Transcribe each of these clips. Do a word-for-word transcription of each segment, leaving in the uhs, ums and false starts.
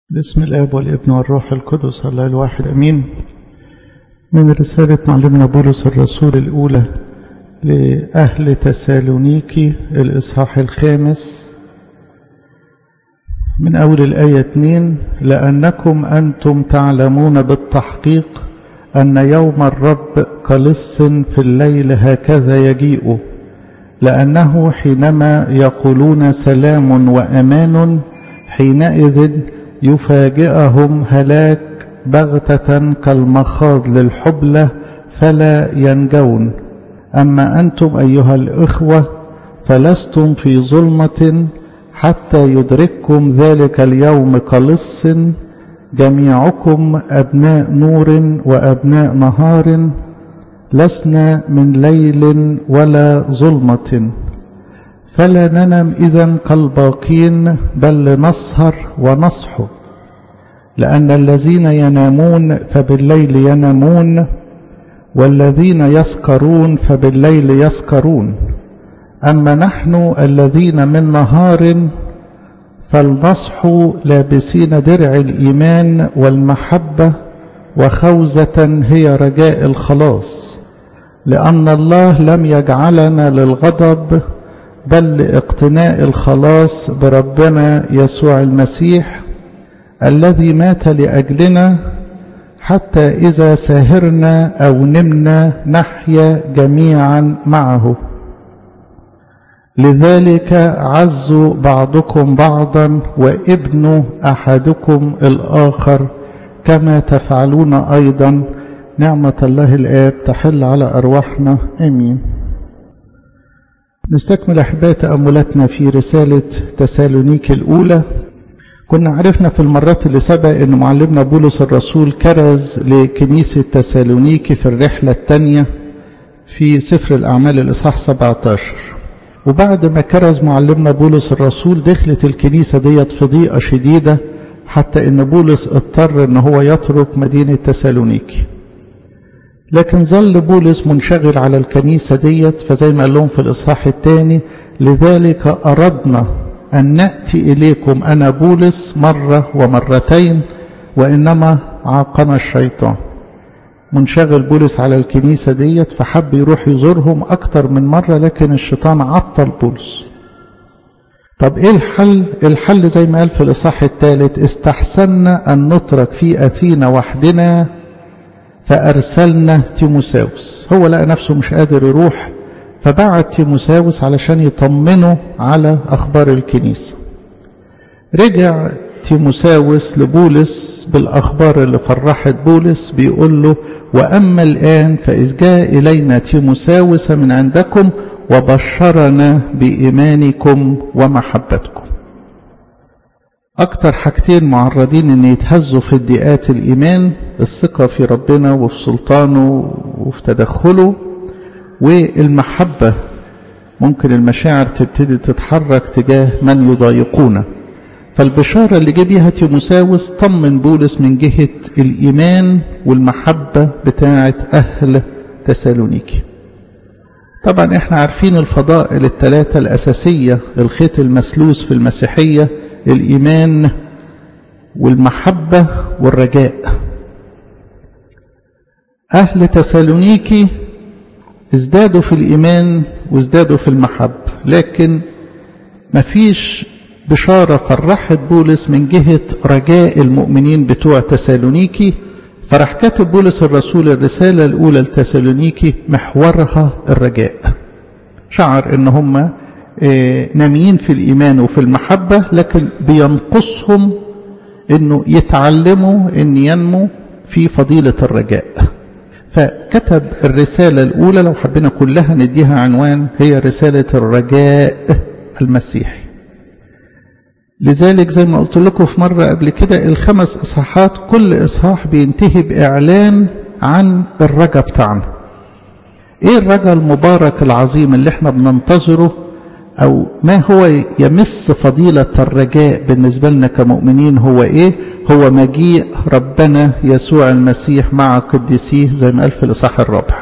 باسم الآب والابن والروح القدس الله الواحد أمين. من رسالة معلمنا بولس الرسول الأولى لأهل تسالونيكي الإصحاح الخامس من أول الآية اثنين: لأنكم أنتم تعلمون بالتحقيق أن يوم الرب كلص في الليل هكذا يجيء، لأنه حينما يقولون سلام وأمان حينئذ يفاجئهم هلاك بغتة كالمخاض للحبلة فلا ينجون. أما أنتم أيها الإخوة فلستم في ظلمة حتى يدرككم ذلك اليوم كلص، جميعكم أبناء نور وأبناء نهار، لسنا من ليل ولا ظلمة. فلا ننم إذن كالباقين بل نسهر ونصحو، لأن الذين ينامون فبالليل ينامون، والذين يسكرون فبالليل يسكرون. أما نحن الذين من نهار فلنصحو لابسين درع الإيمان والمحبة، وخوذة هي رجاء الخلاص، لأن الله لم يجعلنا للغضب بل لاقتناء الخلاص بربنا يسوع المسيح، الذي مات لأجلنا، حتى إذا سهرنا أو نمنا نحيا جميعا معه. لذلك عزوا بعضكم بعضا وابنوا أحدكم الآخر كما تفعلون أيضا. نعمة الله الآب تحل على أرواحنا آمين. نستكمل أحباء تأملاتنا في رسالة تسالونيكي الأولى. كنا عرفنا في المرات اللي سبق أن معلمنا بولس الرسول كرز لكنيسة تسالونيكي في الرحلة الثانية في سفر الأعمال الإصحاح سبعة عشر، وبعد ما كرز معلمنا بولس الرسول دخلت الكنيسة ديت في ضيقة شديدة، حتى أن بولس اضطر أن هو يترك مدينة تسالونيكي. لكن ظل بولس منشغل على الكنيسة ديت، فزي ما قال لهم في الإصحاح الثاني: لذلك أردنا أن نأتي إليكم أنا بولس مرة ومرتين، وإنما عاقنا الشيطان. منشغل بولس على الكنيسة ديت، فحب يروح يزورهم أكتر من مرة، لكن الشيطان عطل بولس. طب إيه الحل؟ الحل زي ما قال في الإصحاح الثالث: استحسنا أن نترك في أثينا وحدنا فأرسلنا تيموساوس. هو لقى نفسه مش قادر يروح، فبعت تيموساوس علشان يطمنه على أخبار الكنيسة. رجع تيموساوس لبولس بالأخبار اللي فرحت بولس، بيقول له: وأما الآن فإذ جاء إلينا تيموساوس من عندكم وبشرنا بإيمانكم ومحبتكم. أكتر حاجتين معرضين أن يتهزوا في ادعاءات الإيمان: الثقة في ربنا وفي سلطانه وفي تدخله، والمحبة. ممكن المشاعر تبتدي تتحرك تجاه من يضايقونا. فالبشارة اللي جه بيها تيموساوس طمن بولس من جهة الإيمان والمحبة بتاعة أهل تسالونيكي. طبعا احنا عارفين الفضائل الثلاثة الأساسية، الخيط المسلوس في المسيحية: الإيمان والمحبة والرجاء. أهل تسالونيكي ازدادوا في الإيمان وازدادوا في المحبة، لكن مفيش بشارة فرحت بولس من جهة رجاء المؤمنين بتوع تسالونيكي. فرح كاتب بولس الرسول الرسالة الأولى لتسالونيكي محورها الرجاء. شعر إن هم ناميين في الإيمان وفي المحبة، لكن بينقصهم إنه يتعلموا إن ينمو في فضيلة الرجاء. فكتب الرسالة الأولى، لو حبينا كلها نديها عنوان، هي رسالة الرجاء المسيحي. لذلك زي ما قلت لكم في مرة قبل كده، الخمس إصحاحات كل إصحاح بينتهي بإعلان عن الرجاء بتاعنا. إيه الرجاء المبارك العظيم اللي احنا بننتظره، أو ما هو يمس فضيلة الرجاء بالنسبة لنا كمؤمنين؟ هو إيه؟ هو مجيء ربنا يسوع المسيح مع قديسيه، زي ما قال في الإصحاح الرابع.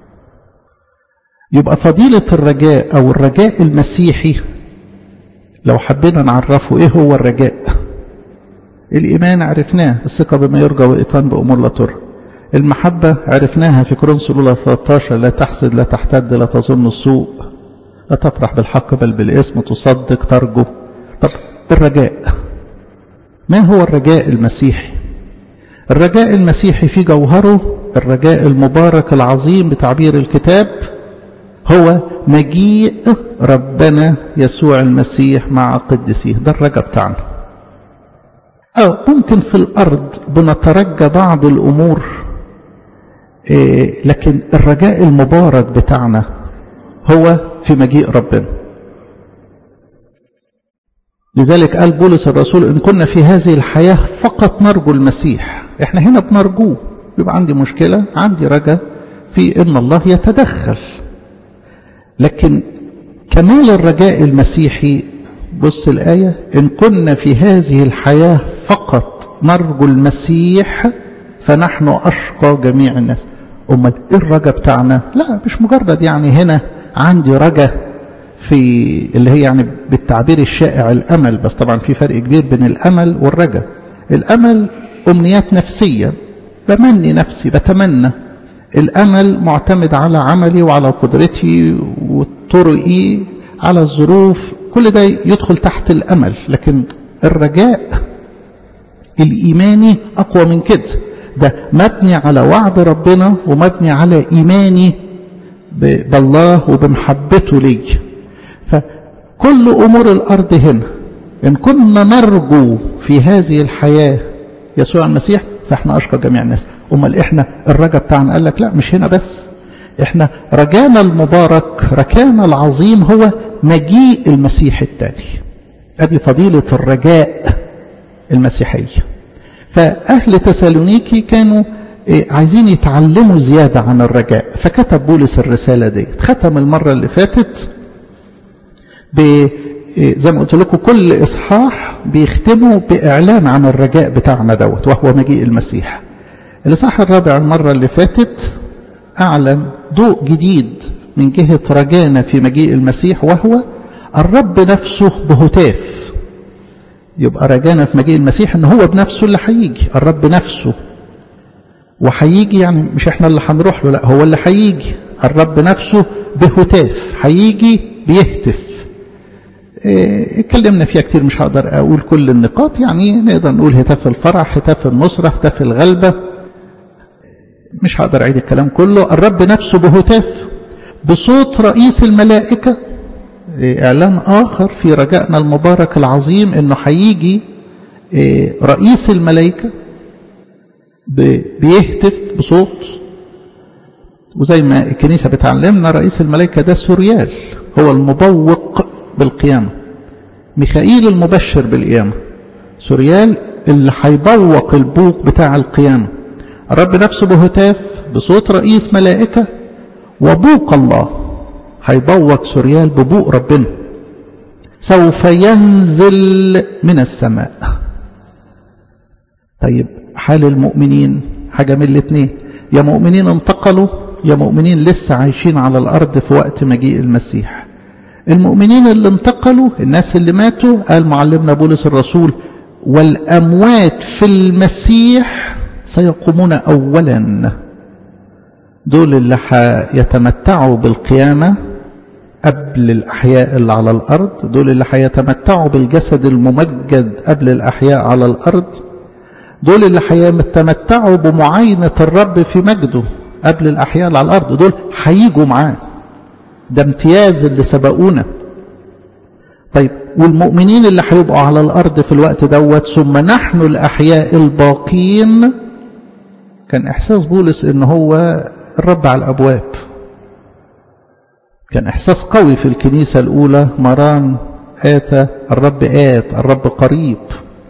يبقى فضيلة الرجاء أو الرجاء المسيحي لو حبينا نعرفه ايه هو الرجاء، الإيمان عرفناه، الثقة بما يرجى وإيقان بأمور لا ترى. المحبة عرفناها في كورنثوس الأولى ثلاثة عشر، لا تحسد، لا تحتد، لا تظن السوء، لا تفرح بالحق بل بالإثم، تصدق، ترجو. طب الرجاء، ما هو الرجاء المسيحي؟ الرجاء المسيحي في جوهره الرجاء المبارك العظيم بتعبير الكتاب، هو مجيء ربنا يسوع المسيح مع قدسيه. ده الرجاء بتاعنا. أو ممكن في الأرض بنترجى بعض الأمور، إيه، لكن الرجاء المبارك بتاعنا هو في مجيء ربنا. لذلك قال بولس الرسول: إن كنا في هذه الحياة فقط نرجو المسيح. احنا هنا بنرجوه، يبقى عندي مشكلة، عندي رجاء في إن الله يتدخل. لكن كمال الرجاء المسيحي، بص الآية: إن كنا في هذه الحياة فقط نرجو المسيح فنحن أشقى جميع الناس. أمال إيه الرجاء بتاعنا؟ لا، مش مجرد يعني هنا عندي رجاء في اللي هي يعني بالتعبير الشائع الأمل، بس طبعا في فرق كبير بين الأمل والرجاء. الأمل أمنيات نفسية، بمني نفسي، بتمنى. الأمل معتمد على عملي وعلى قدرتي وطرقي، على الظروف، كل ده يدخل تحت الأمل. لكن الرجاء الإيماني أقوى من كده، ده مبني على وعد ربنا ومبني على إيماني بالله وبمحبته لي. فكل أمور الأرض هنا إن كنا نرجو في هذه الحياة يسوع المسيح فإحنا أشقى جميع الناس. أمال إحنا الرجاء بتاعنا قال لك لا، مش هنا بس، إحنا رجانا المبارك، رجانا العظيم هو مجيء المسيح الثاني. هذه فضيلة الرجاء المسيحية. فأهل تسالونيكي كانوا عايزين يتعلموا زيادة عن الرجاء، فكتب بولس الرسالة دي. ختم المرة اللي فاتت ب زي ما قلت لكم كل إصحاح بيختموا بإعلان عن الرجاء بتاعنا دوت، وهو مجيء المسيح. الإصحاح الرابع المرة اللي فاتت أعلن ضوء جديد من جهة رجانا في مجيء المسيح، وهو الرب نفسه بهتاف. يبقى رجانا في مجيء المسيح ان هو بنفسه اللي هيجي، الرب نفسه، وهيجي يعني مش احنا اللي هنروح له، لا، هو اللي هيجي. الرب نفسه بهتاف، هيجي بيهتف. إيه اتكلمنا فيها كتير، مش هقدر اقول كل النقاط. يعني نقدر نقول هتاف الفرح، هتاف النصرة، هتاف الغلبة، مش هقدر اعيد الكلام كله. الرب نفسه بهتاف بصوت رئيس الملائكة. إعلان آخر في رجائنا المبارك العظيم إنه هيجي رئيس الملائكة بيهتف بصوت. وزي ما الكنيسة بتعلمنا رئيس الملائكة ده سوريال، هو المبوق بالقيامة. ميخائيل المبشر بالقيامة، سوريال اللي هيبوق البوق بتاع القيامة. الرب نفسه بهتاف بصوت رئيس ملائكة، وبوق الله هيبوق سوريال ببوق ربنا. سوف ينزل من السماء. طيب حال المؤمنين حاجة من الاثنين، يا مؤمنين انتقلوا يا مؤمنين لسه عايشين على الأرض في وقت مجيء المسيح. المؤمنين اللي انتقلوا، الناس اللي ماتوا، قال معلمنا بولس الرسول: والأموات في المسيح سيقومون أولا. دول اللي هيتمتعوا بالقيامة قبل الأحياء اللي على الأرض، دول اللي هيتمتعوا بالجسد الممجد قبل الأحياء على الأرض، دول اللي هيتمتعوا بمعاينة الرب في مجده قبل الأحياء اللي على الأرض، دول هيجوا معاه. ده امتياز اللي سبقونا. طيب والمؤمنين اللي هيبقوا على الأرض في الوقت دوت: ثم نحن الأحياء الباقين. كان إحساس بولس إن هو الرب على الأبواب. كان إحساس قوي في الكنيسة الأولى: مران آتى، الرب آت، الرب قريب.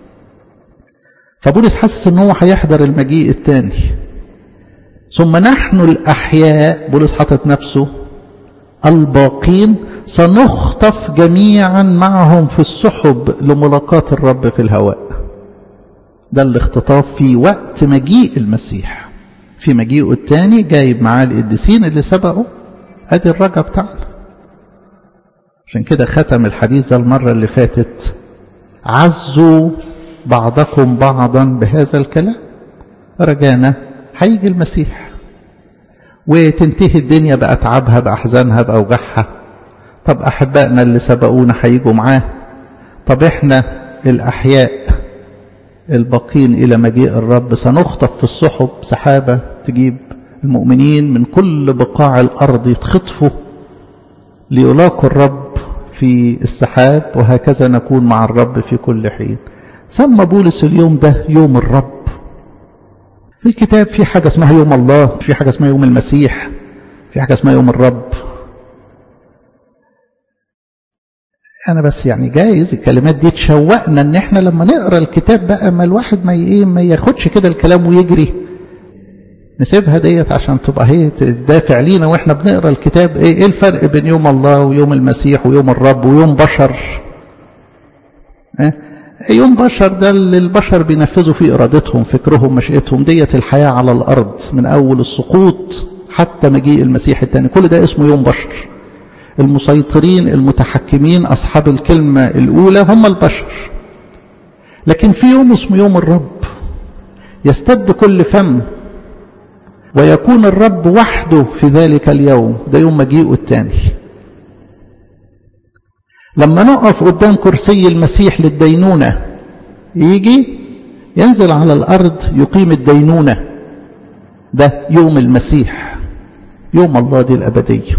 فبولس حسس إن هو هيحضر المجيء الثاني. ثم نحن الأحياء، بولس حاطط نفسه الباقين، سنخطف جميعا معهم في السحب لملاقاة الرب في الهواء. ده الاختطاف في وقت مجيء المسيح. في مجيئه الثاني جايب معاه القديسين اللي سبقوا. ادي الرجاء بتاعنا. عشان كده ختم الحديث ده المرة اللي فاتت: عزوا بعضكم بعضا بهذا الكلام. رجانا هيجي المسيح وتنتهي الدنيا بأتعابها بأحزانها بأوجاعها. طب أحبائنا اللي سبقونا هيجوا معاه. طب إحنا الأحياء الباقين إلى مجيء الرب سنخطف في السحب، سحابة تجيب المؤمنين من كل بقاع الأرض يتخطفوا ليلاقوا الرب في السحاب، وهكذا نكون مع الرب في كل حين. سمى بولس اليوم ده يوم الرب. في الكتاب في حاجة اسمها يوم الله، في حاجة اسمها يوم المسيح، في حاجة اسمها يوم الرب. أنا بس يعني جايز الكلمات دي تشوقنا إن إحنا لما نقرأ الكتاب بقى ما الواحد ما إيه ما ياخدش كده الكلام ويجري. نسيبها ديت عشان تبقى هي تدافع لينا وإحنا بنقرأ الكتاب. إيه إيه الفرق بين يوم الله ويوم المسيح ويوم الرب ويوم بشر؟ إيه؟ يوم بشر ده اللي البشر بينفذوا فيه إرادتهم، فكرهم، مشيئتهم. ديت الحياة على الأرض من أول السقوط حتى مجيء المسيح الثاني، كل ده اسمه يوم بشر. المسيطرين المتحكمين أصحاب الكلمة الأولى هم البشر. لكن في يوم اسمه يوم الرب، يستد كل فم ويكون الرب وحده في ذلك اليوم. ده يوم مجيئه الثاني، لما نقف قدام كرسي المسيح للدينونة. يجي ينزل على الأرض يقيم الدينونة. ده يوم المسيح. يوم الله دي الأبدية.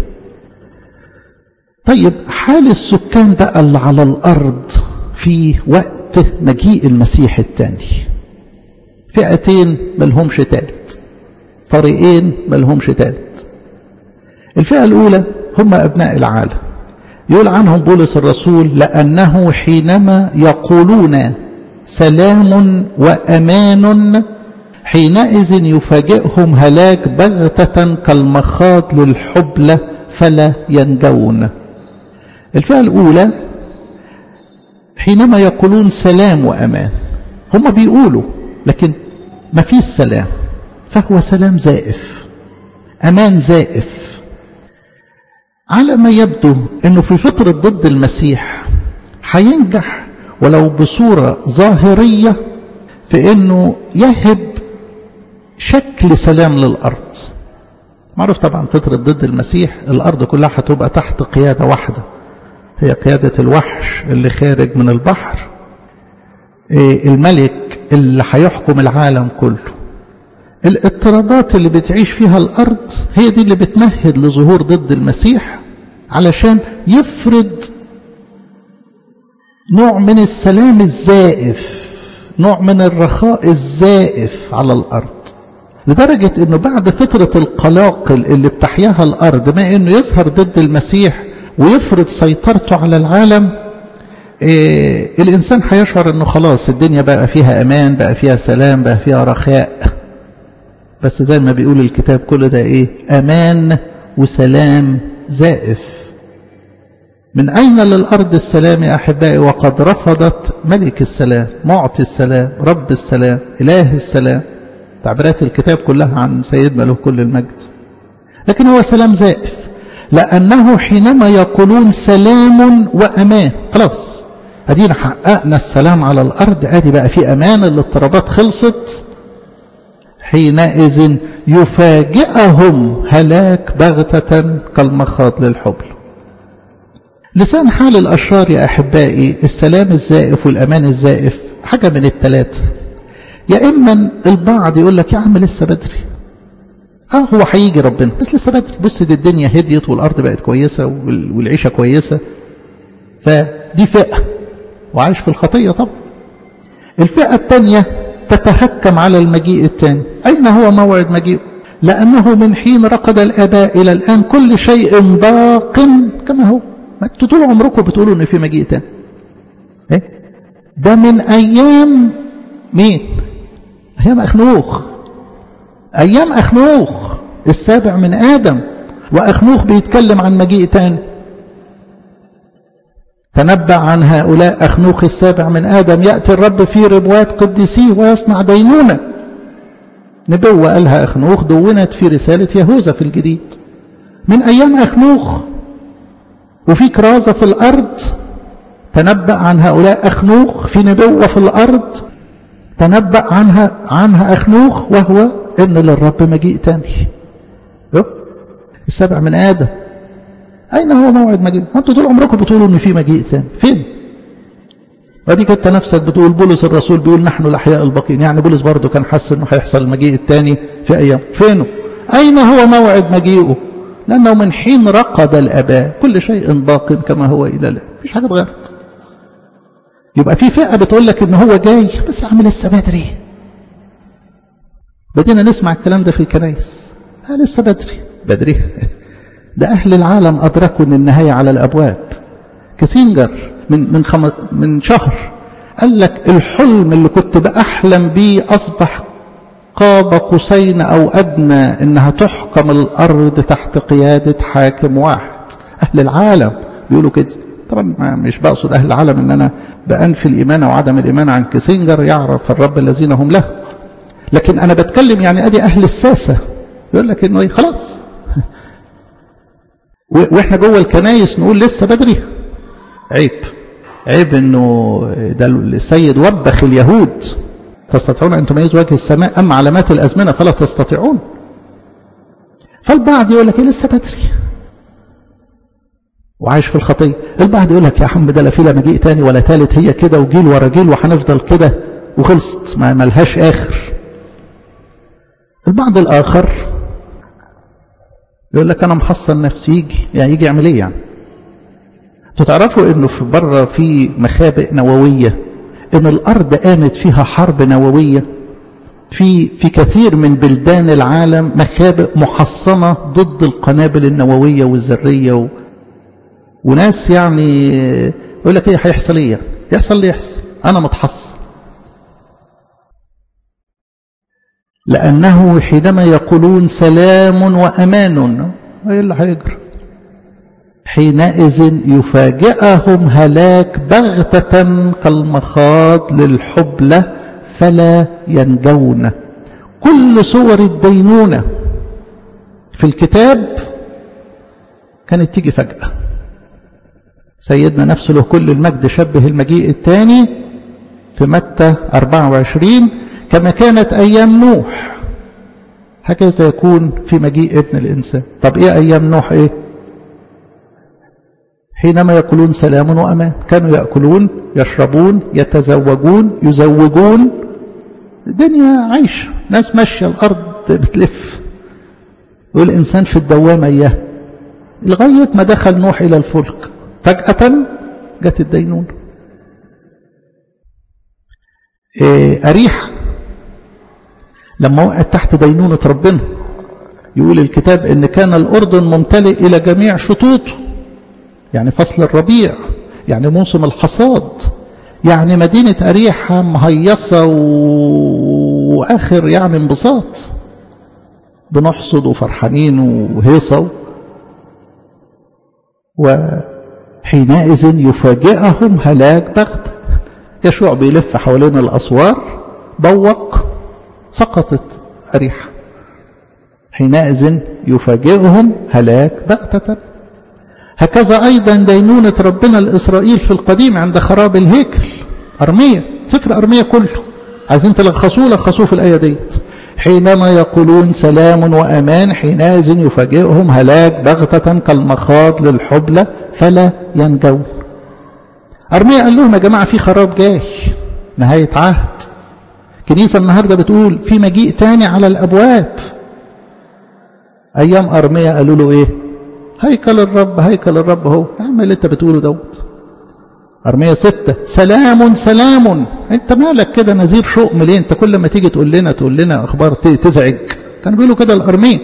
طيب حال السكان بقى اللي على الأرض في وقت مجيء المسيح الثاني، فئتين ملهمش تالت، طريقين ملهمش تالت. الفئة الأولى هم أبناء العالم. يقول عنهم بولس الرسول: لأنه حينما يقولون سلام وأمان حينئذ يفاجئهم هلاك بغتة كالمخاض للحبلة فلا ينجون. الفئة الأولى حينما يقولون سلام وأمان، هم بيقولوا لكن ما فيش سلام، فهو سلام زائف، أمان زائف. على ما يبدو أنه في فترة ضد المسيح هينجح ولو بصورة ظاهرية في أنه يهب شكل سلام للأرض. معروف طبعا فترة ضد المسيح الأرض كلها هتبقى تحت قيادة واحدة، هي قيادة الوحش اللي خارج من البحر، الملك اللي هيحكم العالم كله. الاضطرابات اللي بتعيش فيها الأرض هي دي اللي بتمهد لظهور ضد المسيح علشان يفرض نوع من السلام الزائف، نوع من الرخاء الزائف على الأرض. لدرجة أنه بعد فترة القلاقل اللي بتحياها الأرض، ما أنه يظهر ضد المسيح ويفرض سيطرته على العالم، إيه الإنسان هيشعر أنه خلاص الدنيا بقى فيها أمان، بقى فيها سلام، بقى فيها رخاء. بس زي ما بيقول الكتاب كل ده إيه؟ أمان وسلام زائف. من أين للأرض السلام يا أحبائي وقد رفضت ملك السلام، معطي السلام، رب السلام، إله السلام. تعبيرات الكتاب كلها عن سيدنا له كل المجد. لكن هو سلام زائف، لأنه حينما يقولون سلام وأمان، خلاص أدينا حققنا السلام على الأرض، أدي بقى في أمان، الاضطرابات خلصت. حينئذ يفاجئهم هلاك بغتة كالمخاض للحبل. لسان حال الأشرار يا أحبائي السلام الزائف والأمان الزائف حاجة من الثلاثة. يا إما البعض يقول لك يا عم لسه بدري، اه هو هيجي ربنا بس لسه بدري، بص دي الدنيا هديت والأرض بقت كويسة والعيشة كويسة، فدي فئة وعايش في الخطية. طبعا الفئة الثانية تتهكم على المجيء الثاني. أين هو موعد مجيء؟ لأنه من حين رقد الآباء إلى الآن كل شيء باق كما هو. ما انتوا طول عمركم بتقولوا ان في مجيء تاني. ايه ده من ايام مين؟ ايام اخنوخ. ايام اخنوخ السابع من ادم، واخنوخ بيتكلم عن مجيء تاني. تنبأ عن هؤلاء أخنوخ السابع من آدم: يأتي الرب في ربوات قديسيه ويصنع دينونة. نبوة قالها أخنوخ دونت في رسالة يهوذا في الجديد. من أيام أخنوخ وفي كرازة في الأرض، تنبأ عن هؤلاء أخنوخ في نبوة في الأرض، تنبأ عنها عنها أخنوخ، وهو إن للرب مجيء تاني. السبع من آدم. أين هو موعد مجيء؟ أنتوا طول عمركم بتقولوا إن في مجيء تاني، فين؟ ودي كنت نفسك بتقول بولس الرسول بيقول نحن الأحياء الباقين، يعني بولس برضه كان حاسس إنه هيحصل المجيء التاني في أيام، فينه؟ أين هو موعد مجيئه؟ لأنه من حين رقد الآباء كل شيء باق كما هو إلى الآن، مفيش حاجة اتغيرت. يبقى في فئة بتقول لك إن هو جاي، بس يا عم لسه بدري. بدينا نسمع الكلام ده في الكنائس، آه لسه بدري بدري. ده أهل العالم أدركوا إن النهاية على الأبواب. كيسنجر من من خم... من شهر قال لك الحلم اللي كنت بأحلم بيه أصبح قاب قوسين أو أدنى، إنها تحكم الأرض تحت قيادة حاكم واحد. أهل العالم بيقولوا كده. طبعا مش بقصد أهل العالم إن أنا بأنفي الإيمان أو عدم الإيمان عن كيسنجر، يعرف الرب الذين هم له، لكن أنا بتكلم يعني أدي أهل الساسة يقول لك إنه خلاص. وإحنا جوه الكنايس نقول لسه بدري. عيب عيب إنه ده السيد وبخ اليهود، تستطيعون أن تميزوا وجه السماء أما علامات الأزمنة فلا تستطيعون. فالبعض يقول لك إيه لسه بدري وعايش في الخطية. البعض يقول لك يا عم ده لا في لا مجيء تاني ولا تالت، هي كده وجيل ورا جيل وهنفضل كده وخلصت ما ملهاش آخر. البعض الآخر يقول لك أنا محصن نفسي، يجي يعني يجي يعمل إيه يعني؟ تعرفوا إنه في بره في مخابئ نووية، إن الأرض قامت فيها حرب نووية. في في كثير من بلدان العالم مخابئ محصنة ضد القنابل النووية والذرية و... وناس يعني يقول لك إيه هيحصل إيه يعني؟ يحصل لي يحصل، أنا متحصن. لأنه حينما يقولون سلام وأمان، إيه اللي هيجرى؟ حينئذ يفاجئهم هلاك بغتة كالمخاض للحبلة فلا ينجون. كل صور الدينونة في الكتاب كانت تيجي فجأة. سيدنا نفسه له كل المجد شبه المجيء الثاني في متى أربعة وعشرين كما كانت أيام نوح هكذا يكون في مجيء ابن الإنسان. طب إيه أيام نوح إيه؟ حينما يقولون سلام وأمان، كانوا يأكلون يشربون يتزوجون يزوجون، الدنيا عايشة، ناس ماشية، الأرض بتلف، والإنسان في الدوامة إياه لغاية ما دخل نوح إلى الفلك. فجأة جت الدينون. إيه أريح لما وقعت تحت دينونة ربنا، يقول الكتاب إن كان الأردن ممتلئ إلى جميع شطوطه، يعني فصل الربيع، يعني موسم الحصاد، يعني مدينة أريحة مهيصة وآخر يعني انبساط، بنحصد وفرحانين وهيصة. وحينئذ يفاجئهم هلاك بغتة. يشوع بيلف حوالين الأسوار، بوق، سقطت أريحة. حينئذ يفاجئهم هلاك بغتة. هكذا أيضا دينونة ربنا لإسرائيل في القديم عند خراب الهيكل. أرمية، سفر أرمية كله عايزين تلخصوه لخصوه في الآية ديت. حينما يقولون سلام وأمان حينئذ يفاجئهم هلاك بغتة كالمخاض للحبلة فلا ينجون. أرمية قال لهم يا جماعة في خراب جاي، نهاية عهد. كنيسة النهاردة بتقول في مجيء تاني على الأبواب. أيام أرمية قالوا له إيه؟ هيكل الرب هيكل الرب هو. يا عم اللي انت بتقوله دوت. أرمية ستة سلام سلام. انت مالك كده نذير شؤم ليه؟ انت كل ما تيجي تقول لنا تقول لنا اخبار تزعج. كانوا بيقولوا كده الأرمية.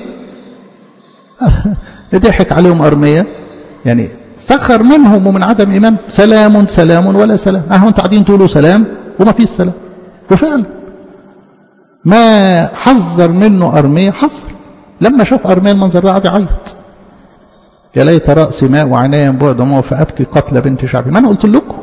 ضحك عليهم أرمية، يعني سخر منهم ومن عدم إيمان. سلام سلام ولا سلام. اهو انتوا قاعدين تقولوا سلام وما فيش سلام. وفعلا ما حذر منه أرمية حصل. لما شاف أرمية المنظر ده قعد يعيط. يا ليت رأسي ماء وعيناي ينبوع دموع فأبكي قتل بنت شعبي. ما أنا قلت لكم.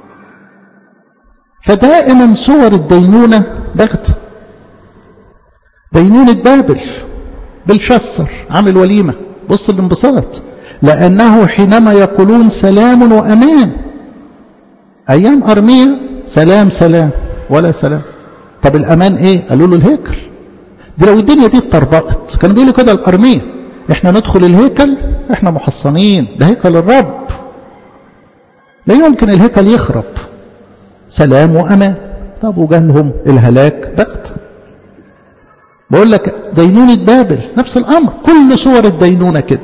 فدائما صور الدينونة بغتة. دينونة بابل بلشسر عامل وليمة، بص الانبساط، لأنه حينما يقولون سلام وأمان. أيام أرمية سلام سلام ولا سلام. طب الأمان إيه؟ قالوا له الهيكل. دي لو الدنيا دي اتطربقت كانوا بيقولوا كده الأرمية، إحنا ندخل الهيكل إحنا محصنين، ده هيكل الرب، لا يمكن الهيكل يخرب. سلام وأمان. طب وجالهم الهلاك بغت. بقول لك دينونة بابل نفس الأمر، كل صور الدينونة كده.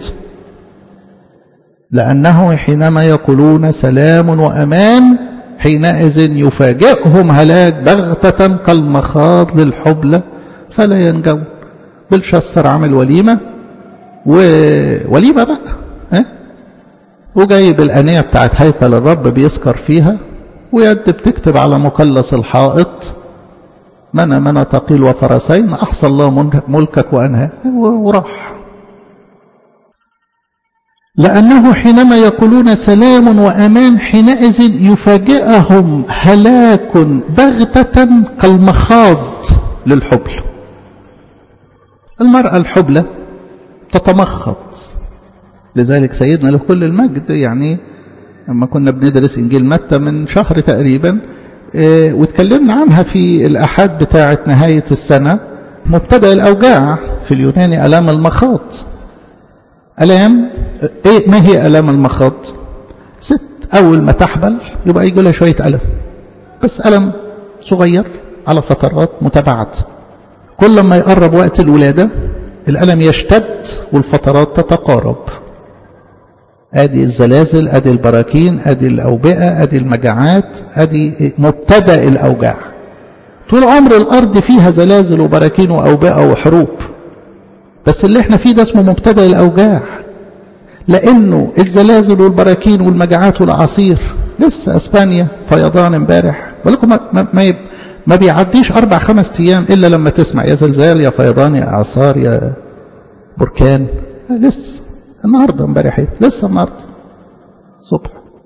لأنه حينما يقولون سلام وأمان حينئذ يفاجئهم هلاك بغتة كالمخاض للحبلة فلا ينجون. بلشسر عمل وليمة، ووليمة بقى ها؟ وجايب الأنية بتاعت هيكل الرب بيسكر فيها، ويد بتكتب على مكلس الحائط من من تقيل وفرسين أحصى الله ملكك وأنهى، وراح. لأنه حينما يقولون سلام وأمان حينئذ يفاجئهم هلاك بغتة كالمخاض للحبل. المرأة الحبلة تتمخض، لذلك سيدنا له كل المجد يعني لما كنا بندرس إنجيل متى من شهر تقريبا اه واتكلمنا عنها في الأحاد بتاعة نهاية السنة، مبتدأ الأوجاع في اليوناني ألام المخاض. ألام إيه؟ ما هي ألام المخاض؟ ست أول ما تحبل يبقى يجي لها شوية ألم، بس ألم صغير على فترات متباعدة. كل ما يقرب وقت الولادة الألم يشتد والفترات تتقارب. ادي الزلازل، ادي البراكين، ادي الأوبئة، ادي المجاعات، ادي مبتدأ الأوجاع. طول عمر الأرض فيها زلازل وبراكين وأوبئة وحروب، بس اللي احنا فيه ده اسمه مبتدأ الأوجاع، لأنه الزلازل والبراكين والمجاعات والأعاصير. لسه اسبانيا فيضان امبارح، بقولكم ما, ما, ما, ما بيعديش أربع خمس أيام إلا لما تسمع يا زلزال يا فيضان يا إعصار يا بركان. لسه النهارده امبارح ايه؟ لسه النهارده الصبح.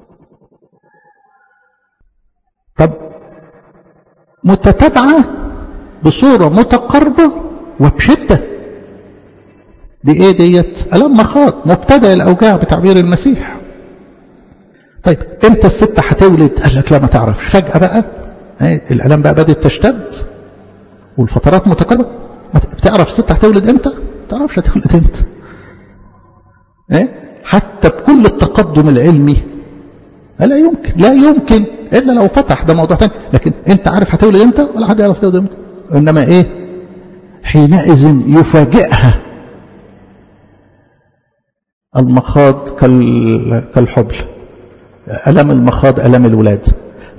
طب متتابعة بصورة متقاربة وبشدة، دي ايه ديت؟ ألم مخاض، مبتدأ الأوجاع بتعبير المسيح. طيب امتى الست هتولد؟ قال لك لا ما تعرفش، فجأة بقى الألم بقى بدأت تشتد والفترات متقاربة. بتعرف الست هتولد امتى؟ ما تعرفش هتولد امتى. ايه؟ حتى بكل التقدم العلمي لا يمكن، لا يمكن الا لو فتح، ده موضوع ثاني. لكن انت عارف هتولد امتى ولا حد يعرف تولد امتى؟ انما ايه؟ حينئذ يفاجئها المخاض كالحبل. ألم المخاض ألم الولاد.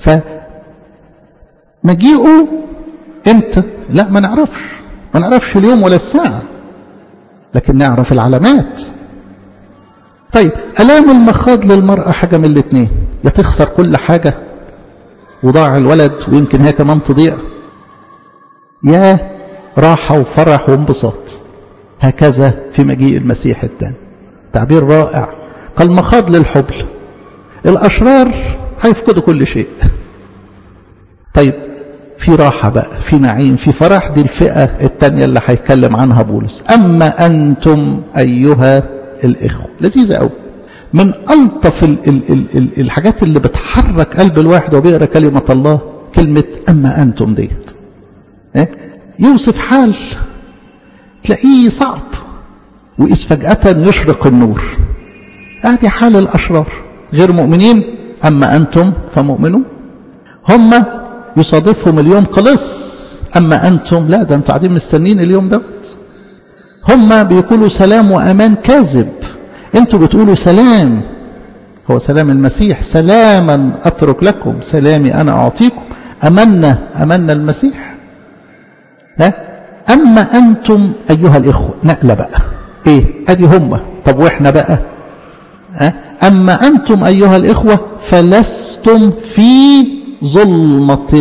فمجيئه امتى؟ لا ما نعرفش، ما نعرفش اليوم ولا الساعة، لكن نعرف العلامات. طيب ألام المخاض للمرأة حاجة من الاثنين، يا تخسر كل حاجة وضاع الولد ويمكن هي كمان تضيع، يا راحة وفرح وانبساط. هكذا في مجيء المسيح الثاني. تعبير رائع، كالمخاض للحبل. الأشرار هيفقدوا كل شيء. طيب في راحة بقى، في نعيم، في فرح. دي الفئة الثانية اللي هيتكلم عنها بولس. أما أنتم أيها الإخوة. لذيذة قوي، من ألطف ال ال ال ال الحاجات اللي بتحرك قلب الواحد وبيقرأ كلمة الله كلمة أما أنتم ديت. إيه؟ يوصف حال تلاقيه صعب وإذ فجأة يشرق النور. هذه حال الأشرار غير مؤمنين. أما أنتم فمؤمنون. هم يصادفهم اليوم خلص، أما أنتم لا، ده أنتم قاعدين مستنين اليوم دوت. هم بيقولوا سلام وأمان كاذب، أنتم بتقولوا سلام، هو سلام المسيح. سلاما أترك لكم سلامي أنا أعطيكم. أمنا أمنا المسيح. ها؟ أما أنتم أيها الإخوة. نقلة بقى إيه؟ أدي هم. طب وإحنا بقى؟ ها؟ أما أنتم أيها الإخوة فلستم في ظلمة.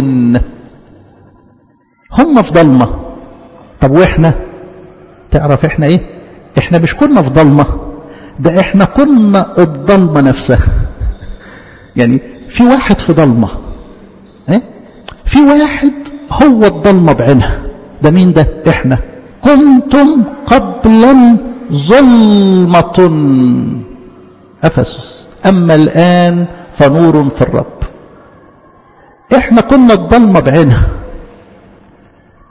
هم في ظلمة. طب وإحنا؟ تعرف إحنا إيه؟ إحنا مش كنا في ظلمة، ده إحنا كنا الظلمة نفسها. يعني في واحد في ظلمة، إيه؟ في واحد هو الظلمة بعينها. ده مين ده؟ إحنا. كنتم قبلا ظلمة أفسس، أما الآن فنور في الرب. إحنا كنا الظلمة بعينها،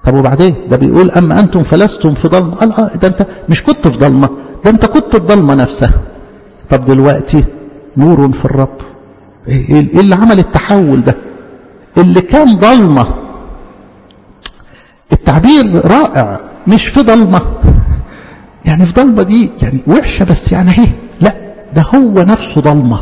طب وبعدين ده بيقول أما أنتم فلستم في ضلمة. قال آه ده أنت مش كنت في ضلمة، ده أنت كنت الضلمة نفسها. طب دلوقتي نور في الرب. إيه اللي عمل التحول ده؟ اللي كان ضلمة، التعبير رائع، مش في ضلمة يعني في ضلمة دي يعني وحشة بس يعني ايه، لا ده هو نفسه ضلمة.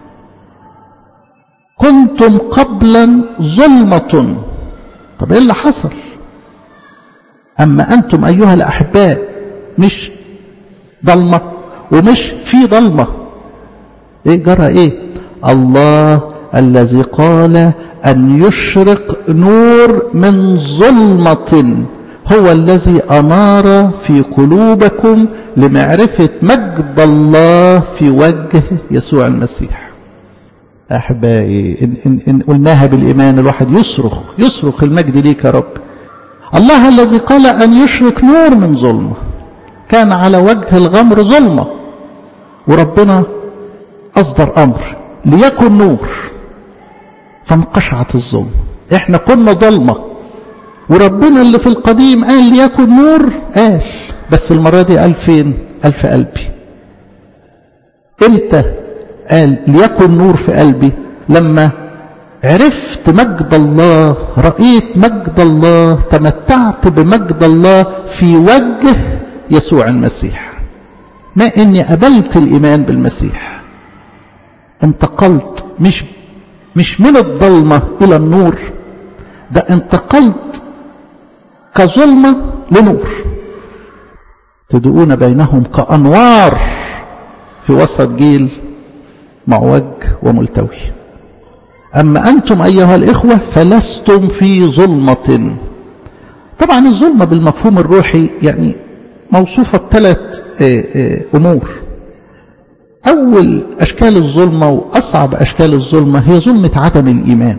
كنتم قبلا ظلمة. طب ايه اللي حصل؟ اما انتم ايها الاحباء مش ضلمة ومش في ضلمة. ايه جرى ايه؟ الله الذي قال أن يشرق نور من ظلمة هو الذي أنار في قلوبكم لمعرفة مجد الله في وجه يسوع المسيح. أحبائي إن, إن, إن قلناها بالإيمان الواحد يصرخ يصرخ المجد ليك يا رب. الله الذي قال أن يشرق نور من ظلمة. كان على وجه الغمر ظلمة وربنا أصدر أمر ليكن نور فانقشعت الظلم. احنا كنا ظلمة وربنا اللي في القديم قال ليكن نور، قال بس المرة دي قال فين؟ قال في قلبي. امتى قال ليكن نور في قلبي؟ لما عرفت مجد الله، رأيت مجد الله، تمتعت بمجد الله في وجه يسوع المسيح. ما اني قبلت الايمان بالمسيح انتقلت مش مش من الظلمة إلى النور، ده انتقلت كظلمة لنور، تدعون بينهم كأنوار في وسط جيل معوج وملتوي. أما أنتم أيها الإخوة فلستم في ظلمة. طبعا الظلمة بالمفهوم الروحي يعني موصوفة بثلاث أمور. أول أشكال الظلمة وأصعب أشكال الظلمة هي ظلمة عدم الإيمان،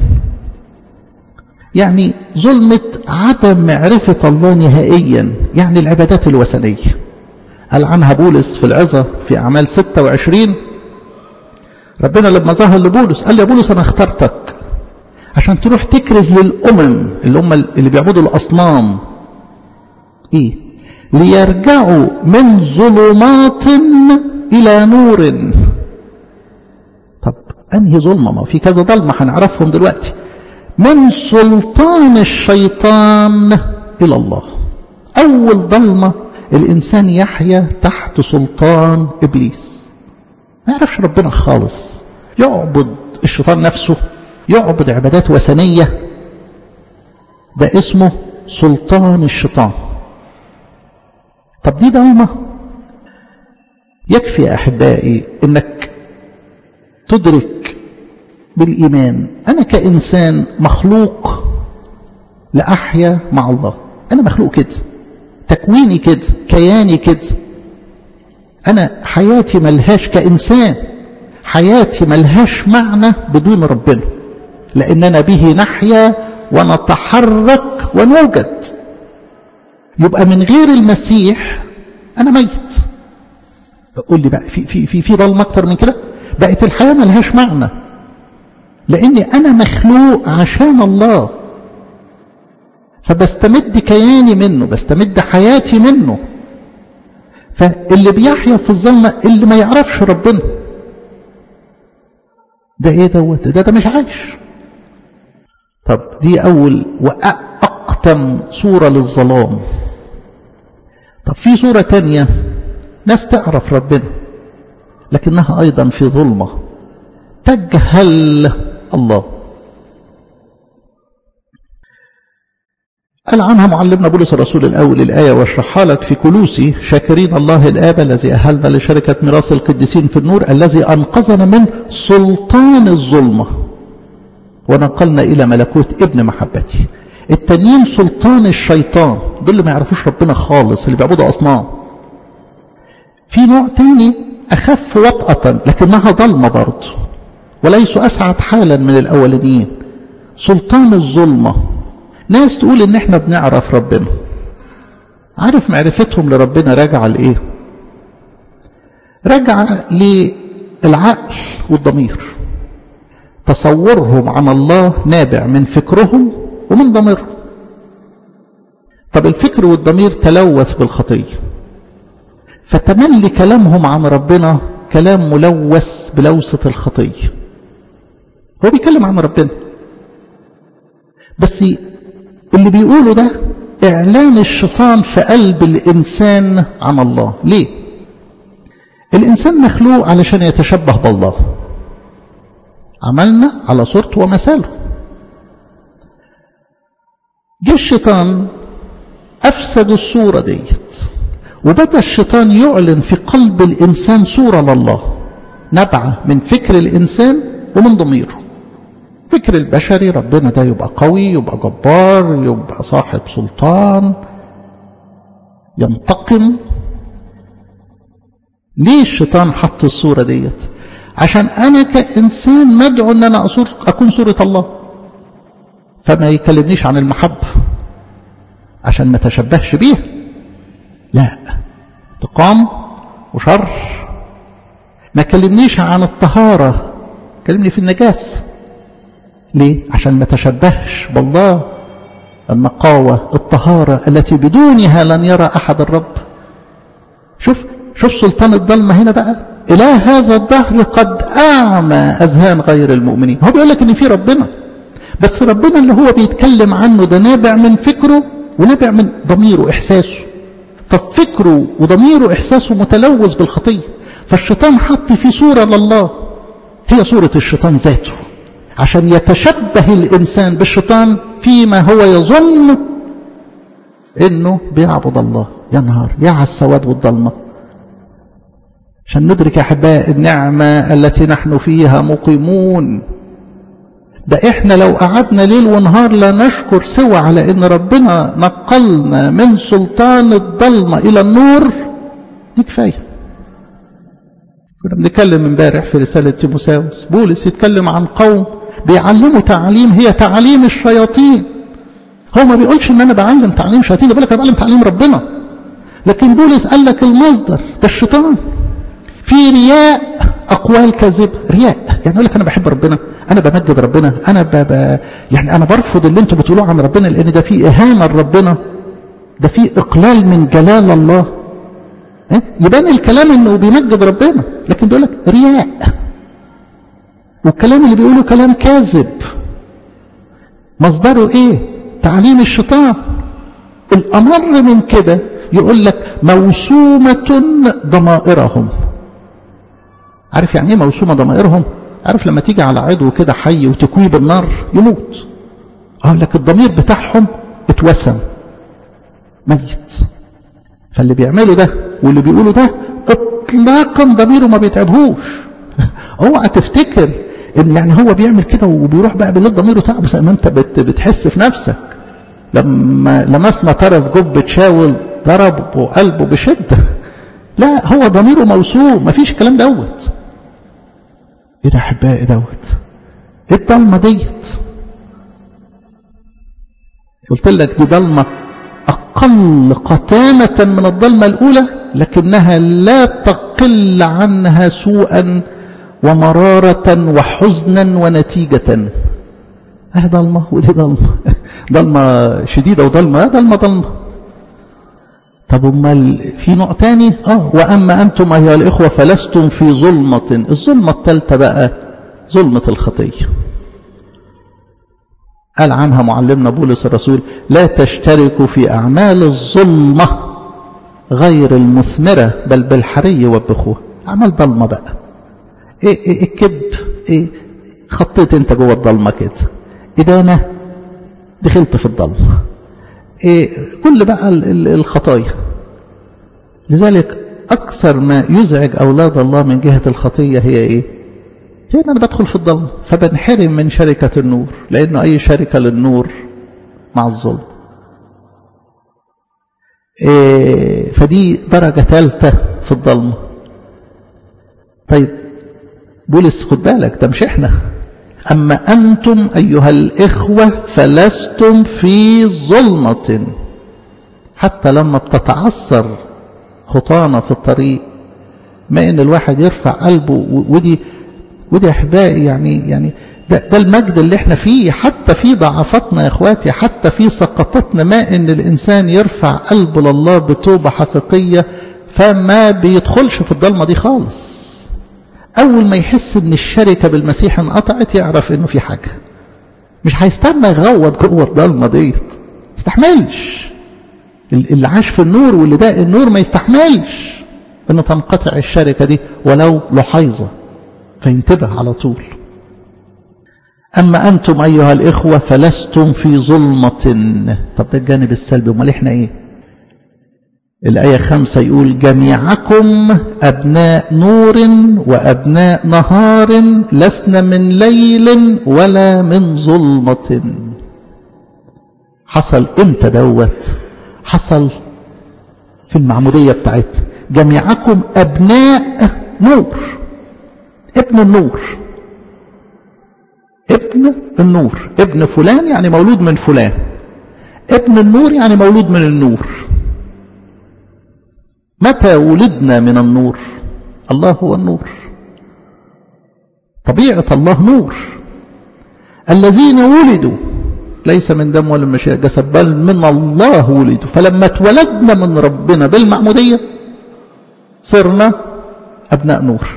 يعني ظلمة عدم معرفة الله نهائيا، يعني العبادات الوثنية. قال عنها بولس في العظة في أعمال ستة وعشرين، ربنا لما ظهر لبولس قال يا بولس أنا اخترتك عشان تروح تكرز للأمم اللي هم اللي بيعبدوا الأصنام إيه؟ ليرجعوا من ظلمات إلى نور. طب أنهي ظلمة؟ ما في كذا ظلمة هنعرفهم دلوقتي. من سلطان الشيطان إلى الله. أول ظلمة الإنسان يحيا تحت سلطان إبليس، ما يعرفش ربنا خالص، يعبد الشيطان نفسه، يعبد عبادات وثنية، ده اسمه سلطان الشيطان. طب دي ظلمة؟ يكفي يا أحبائي إنك تدرك بالإيمان أنا كإنسان مخلوق لأحيا مع الله. أنا مخلوق كده، تكويني كده، كياني كده. أنا حياتي ملهاش كإنسان، حياتي ملهاش معنى بدون ربنا، لأننا به نحيا ونتحرك ونوجد. يبقى من غير المسيح أنا ميت. قول لي بقى في في في في ظلم أكتر من كده؟ بقت الحياة ملهاش معنى، لأني أنا مخلوق عشان الله، فبستمد كياني منه، بستمد حياتي منه. فاللي بيحيا في الظلمة اللي ما يعرفش ربنا ده ايه دوت؟ ده ده مش عايش. طب دي أول وأقتم صورة للظلام. طب في صورة تانية، ناس تعرف ربنا لكنها أيضا في ظلمة، تجهل الله. قال عنها معلمنا بولس الرسول الأول الآية واشرحها لك في كولوسي: شاكرين الله الآب الذي أهلنا لشركة ميراث القديسين في النور، الذي أنقذنا من سلطان الظلمة ونقلنا إلى ملكوت ابن محبته. التانيين سلطان الشيطان، دول اللي ما يعرفوش ربنا خالص، اللي بيعبدوا أصنام. في نوع تاني أخف وطأة لكنها ظلمة برضه، وليسوا أسعد حالا من الأولانيين، سلطان الظلمة. ناس تقول إن إحنا بنعرف ربنا، عارف معرفتهم لربنا راجعة لإيه؟ راجعة للعقل والضمير. تصورهم عن الله نابع من فكرهم ومن ضميرهم. طب الفكر والضمير تلوث بالخطية، فتملي كلامهم عن ربنا كلام ملوث بلوثة الخطية. هو بيتكلم عن ربنا بس اللي بيقوله ده إعلان الشيطان في قلب الإنسان عن الله. ليه؟ الإنسان مخلوق علشان يتشبه بالله، عملنا على صورته ومثاله. جه الشيطان أفسد الصورة ديت، وبدأ الشيطان يعلن في قلب الإنسان صورة لله نبعة من فكر الإنسان ومن ضميره. فكر البشري ربنا ده يبقى قوي، يبقى جبار، يبقى صاحب سلطان، ينتقم. ليه الشيطان حط الصورة ديت؟ عشان أنا كإنسان مدعو أن أنا أصور أكون صورة الله، فما يكلمنيش عن المحبة عشان ما تشبهش بيها، لا، انتقام وشر. ما كلمنيش عن الطهارة، كلمني في النجاسة. ليه؟ عشان ما تشبهش بالله، النقاوة، الطهارة التي بدونها لن يرى أحد الرب. شوف شوف سلطان الظلمة هنا بقى. إله هذا الدهر قد أعمى أذهان غير المؤمنين. هو بيقول لك إن في ربنا، بس ربنا اللي هو بيتكلم عنه ده نابع من فكره ونابع من ضميره إحساسه. طب فكره وضميره إحساسه متلوث بالخطية، فالشيطان حط في صورة لله هي صورة الشيطان ذاته، عشان يتشبه الإنسان بالشيطان فيما هو يظن إنه بيعبد الله. يا نهار يا على السواد والظلمة. عشان ندرك يا أحباء النعمة التي نحن فيها مقيمون. ده إحنا لو قعدنا ليل ونهار لا نشكر سوى على إن ربنا نقلنا من سلطان الظلمة إلى النور، دي كفاية. كنا بنتكلم امبارح في رسالة تيموثاوس، بولس يتكلم عن قوم بيعلموا تعليم هي تعليم الشياطين. هو ما بيقولش ان انا بعلم تعليم شياطين، ده بيقول لك انا بعلم تعليم ربنا. لكن بولس قال لك المصدر ده الشيطان. في رياء، اقوال كاذبه، رياء يعني يقول لك انا بحب ربنا، انا بمجد ربنا، انا ب... ب... يعني انا برفض اللي انتوا بتقولوه عن ربنا لان ده فيه اهانه لربنا، ده فيه اقلال من جلال الله. اه؟ يبان الكلام انه بيمجد ربنا، لكن بيقول لك رياء، والكلام اللي بيقوله كلام كاذب. مصدره ايه؟ تعليم الشيطان. الامر من كده يقول لك موسومة ضمائرهم. عارف يعني ايه موسومة ضمائرهم؟ عارف لما تيجي على عضو كده حي وتكويه بالنار يموت، اقول لك الضمير بتاعهم اتوسم ميت. فاللي بيعمله ده واللي بيقوله ده اطلاقا ضميره ما بيتعبهوش. اوعى تفتكر ان يعني هو بيعمل كده وبيروح بقى بالليل ضميره تعب زي ما انت بتحس في نفسك. لما لمسنا طرف جبة شاول ضرب وقلبه بشدة. لا، هو ضميره موسوم، مفيش الكلام دوت. ايه ده احبائي دوت؟ ايه الضلمة ديت؟ قلت لك دي ضلمة اقل قتامة من الضلمة الاولى، لكنها لا تقل عنها سوءا ومرارة وحزنا ونتيجة. اه ضلمة ودي ضلمة، ضلمة شديدة وضلمة ضلمة ضلمة. طب امال في نوع تاني؟ اه واما انتم ايها الاخوة فلستم في ظلمة. الظلمة الثالثة بقى ظلمة الخطية. قال عنها معلمنا بولس الرسول لا تشتركوا في اعمال الظلمة غير المثمرة بل بالحري وبخوه. اعمال ضلمة بقى، ايه ايه الكذب، ايه خطيت انت جوه الضلمة كده، إدانة، دخلت في الضلمة، إيه كل بقى الخطايا. لذلك أكثر ما يزعج أولاد الله من جهة الخطية هي إيه؟ هي أن أنا بدخل في الضلمة فبنحرم من شركة النور، لأنه أي شركة للنور مع الظلم. إيه فدي درجة ثالثة في الضلمة. طيب بولس خد بالك ده مش إحنا. أما أنتم أيها الإخوة فلستم في ظلمة. حتى لما بتتعثر خطانا في الطريق، ما إن الواحد يرفع قلبه، ودي ودي أحبائي يعني يعني ده, ده المجد اللي احنا فيه، حتى في ضعفاتنا يا اخواتي، حتى في سقطتنا، ما ان الانسان يرفع قلبه لله بتوبة حقيقية فما بيدخلش في الضلمة دي خالص. اول ما يحس ان الشركة بالمسيح انقطعت يعرف انه في حاجة، مش هيستنى يغوط جوه الضلمة ديت، يستحملش. اللي عاش في النور واللي داق النور ما يستحملش ان تنقطع الشركة دي ولو لحظة، فينتبه على طول. أما أنتم أيها الإخوة فلستم في ظلمة. طب ده الجانب السلبي، امال إحنا إيه؟ الآية خمسة يقول جميعكم أبناء نور وأبناء نهار، لسنا من ليل ولا من ظلمة. حصل إمتى دوت؟ حصل في المعمودية بتاعتنا. جميعكم أبناء نور، ابن النور، ابن النور، ابن فلان يعني مولود من فلان، ابن النور يعني مولود من النور. متى ولدنا من النور؟ الله هو النور، طبيعة الله نور. الذين ولدوا ليس من دم ولا مشيئة جسد بل من الله ولدوا. فلما اتولدنا من ربنا بالمعمودية صرنا أبناء نور.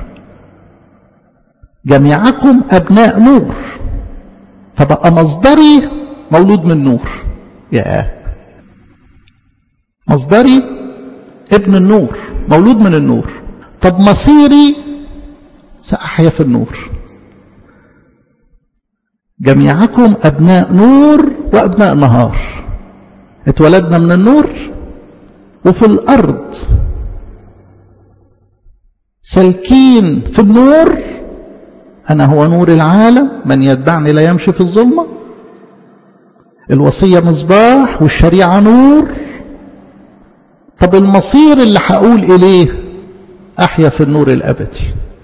جميعكم أبناء نور، فبقى مصدري مولود من نور. يا مصدري ابن النور مولود من النور. طب مصيري سأحيا في النور. جميعكم أبناء نور وأبناء نهار. اتولدنا من النور وفي الأرض سالكين في النور. أنا هو نور العالم، من يتبعني لا يمشي في الظلمة. الوصية مصباح والشريعة نور. طب المصير اللي هقول إليه أحيا في النور الأبدي.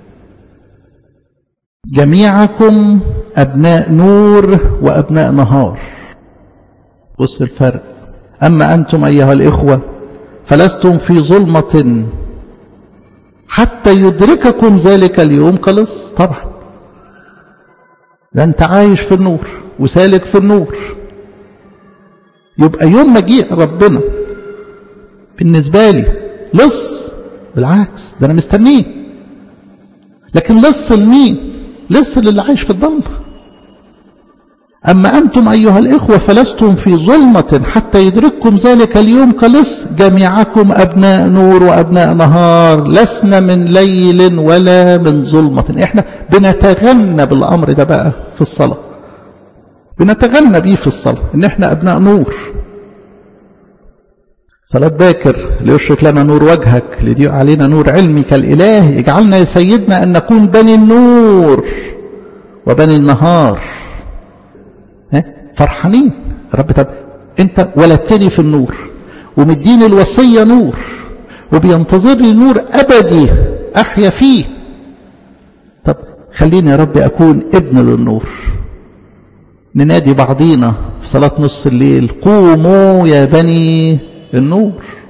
جميعكم أبناء نور وأبناء نهار. بص الفرق. أما أنتم أيها الإخوة فلستم في ظلمة حتى يدرككم ذلك اليوم خلص. طبعا ده أنت عايش في النور وسالك في النور، يبقى يوم مجيء ربنا بالنسبة لي لص. بالعكس ده أنا مستنيه. لكن لص لمين؟ لص للي عايش في الضلمة. أما أنتم أيها الإخوة فلستم في ظلمة حتى يدرككم ذلك اليوم كلص. جميعكم أبناء نور وأبناء نهار، لسنا من ليل ولا من ظلمة. إحنا بنتغنى بالأمر ده بقى في الصلاة، بنتغنى بيه في الصلاة إن إحنا أبناء نور. صلاة باكر ليشرك لنا نور وجهك ليضيء علينا نور علمك الإله. اجعلنا يا سيدنا أن نكون بني النور وبني النهار. فرحانين رب. طب انت ولدتني في النور ومديني الوصية نور وبينتظر لي نور أبدي أحيا فيه. طب خليني يا رب أكون ابن للنور. ننادي بعضينا في صلاة نص الليل قوموا يا بني النور.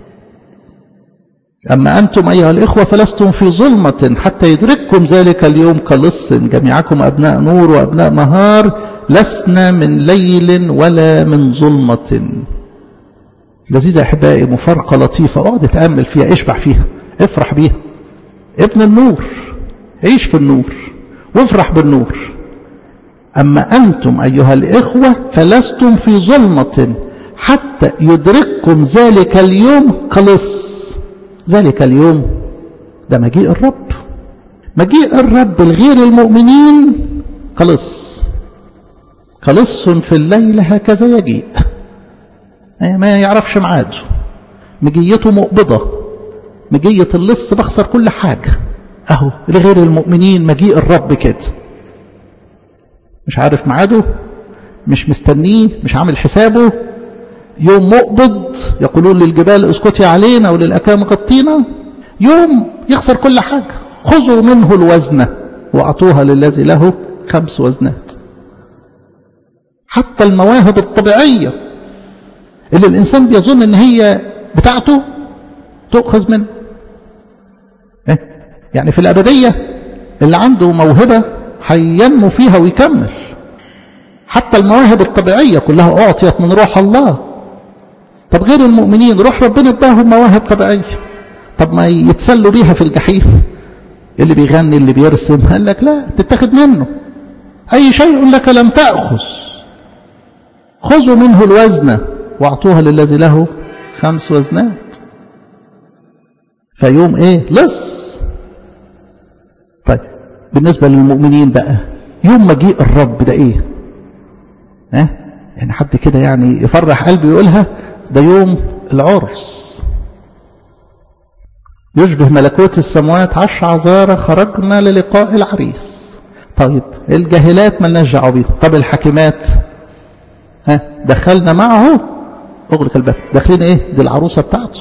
أما أنتم أيها الإخوة فلستم في ظلمة حتى يدرككم ذلك اليوم كلص. جميعكم أبناء نور وأبناء نهار، لسنا من ليل ولا من ظلمة. لذيذة أحبائي، مفارقة لطيفة، اقعد اتأمل فيها، اشبع فيها، افرح بيها. ابن النور، عيش في النور وافرح بالنور. أما أنتم أيها الإخوة فلستم في ظلمة حتى يدرككم ذلك اليوم كلص. ذلك اليوم ده مجيء الرب. مجيء الرب الغير المؤمنين كلص. كلص في الليل هكذا يجيء، ما يعرفش ميعاده. مجيته مقبضة، مجية اللص بخسر كل حاجة. اهو لغير المؤمنين مجيء الرب كده، مش عارف ميعاده، مش مستنيه، مش عامل حسابه. يوم مقبض يقولون للجبال اسكتي علينا وللأكام غطينا. يوم يخسر كل حاجة. خذوا منه الوزنة وأعطوها للذي له خمس وزنات. حتى المواهب الطبيعية اللي الإنسان بيظن ان هي بتاعته تؤخذ منه. يعني في الأبدية اللي عنده موهبة هينمو فيها ويكمل. حتى المواهب الطبيعية كلها أعطيت من روح الله. طب غير المؤمنين روح ربنا اداهم مواهب طبيعية، طب ما يتسلوا بيها في الجحيم. اللي بيغني اللي بيرسم قال لك لا تتاخد منه. أي شيء لك لم تأخذ خذوا منه الوزن واعطوها للذي له خمس وزنات. فيوم ايه لص. طيب بالنسبة للمؤمنين بقى يوم مجيء الرب ده ايه؟ ها؟ يعني حد كده يعني يفرح قلبي يقولها ده يوم العرس. يشبه ملكوت السماوات عشر عذارى خرجنا للقاء العريس. طيب الجاهلات مالناش دعوه بيهم. طب الحكيمات ها دخلنا معه اغلق الباب، داخلين ايه؟ دي العروسه بتاعته.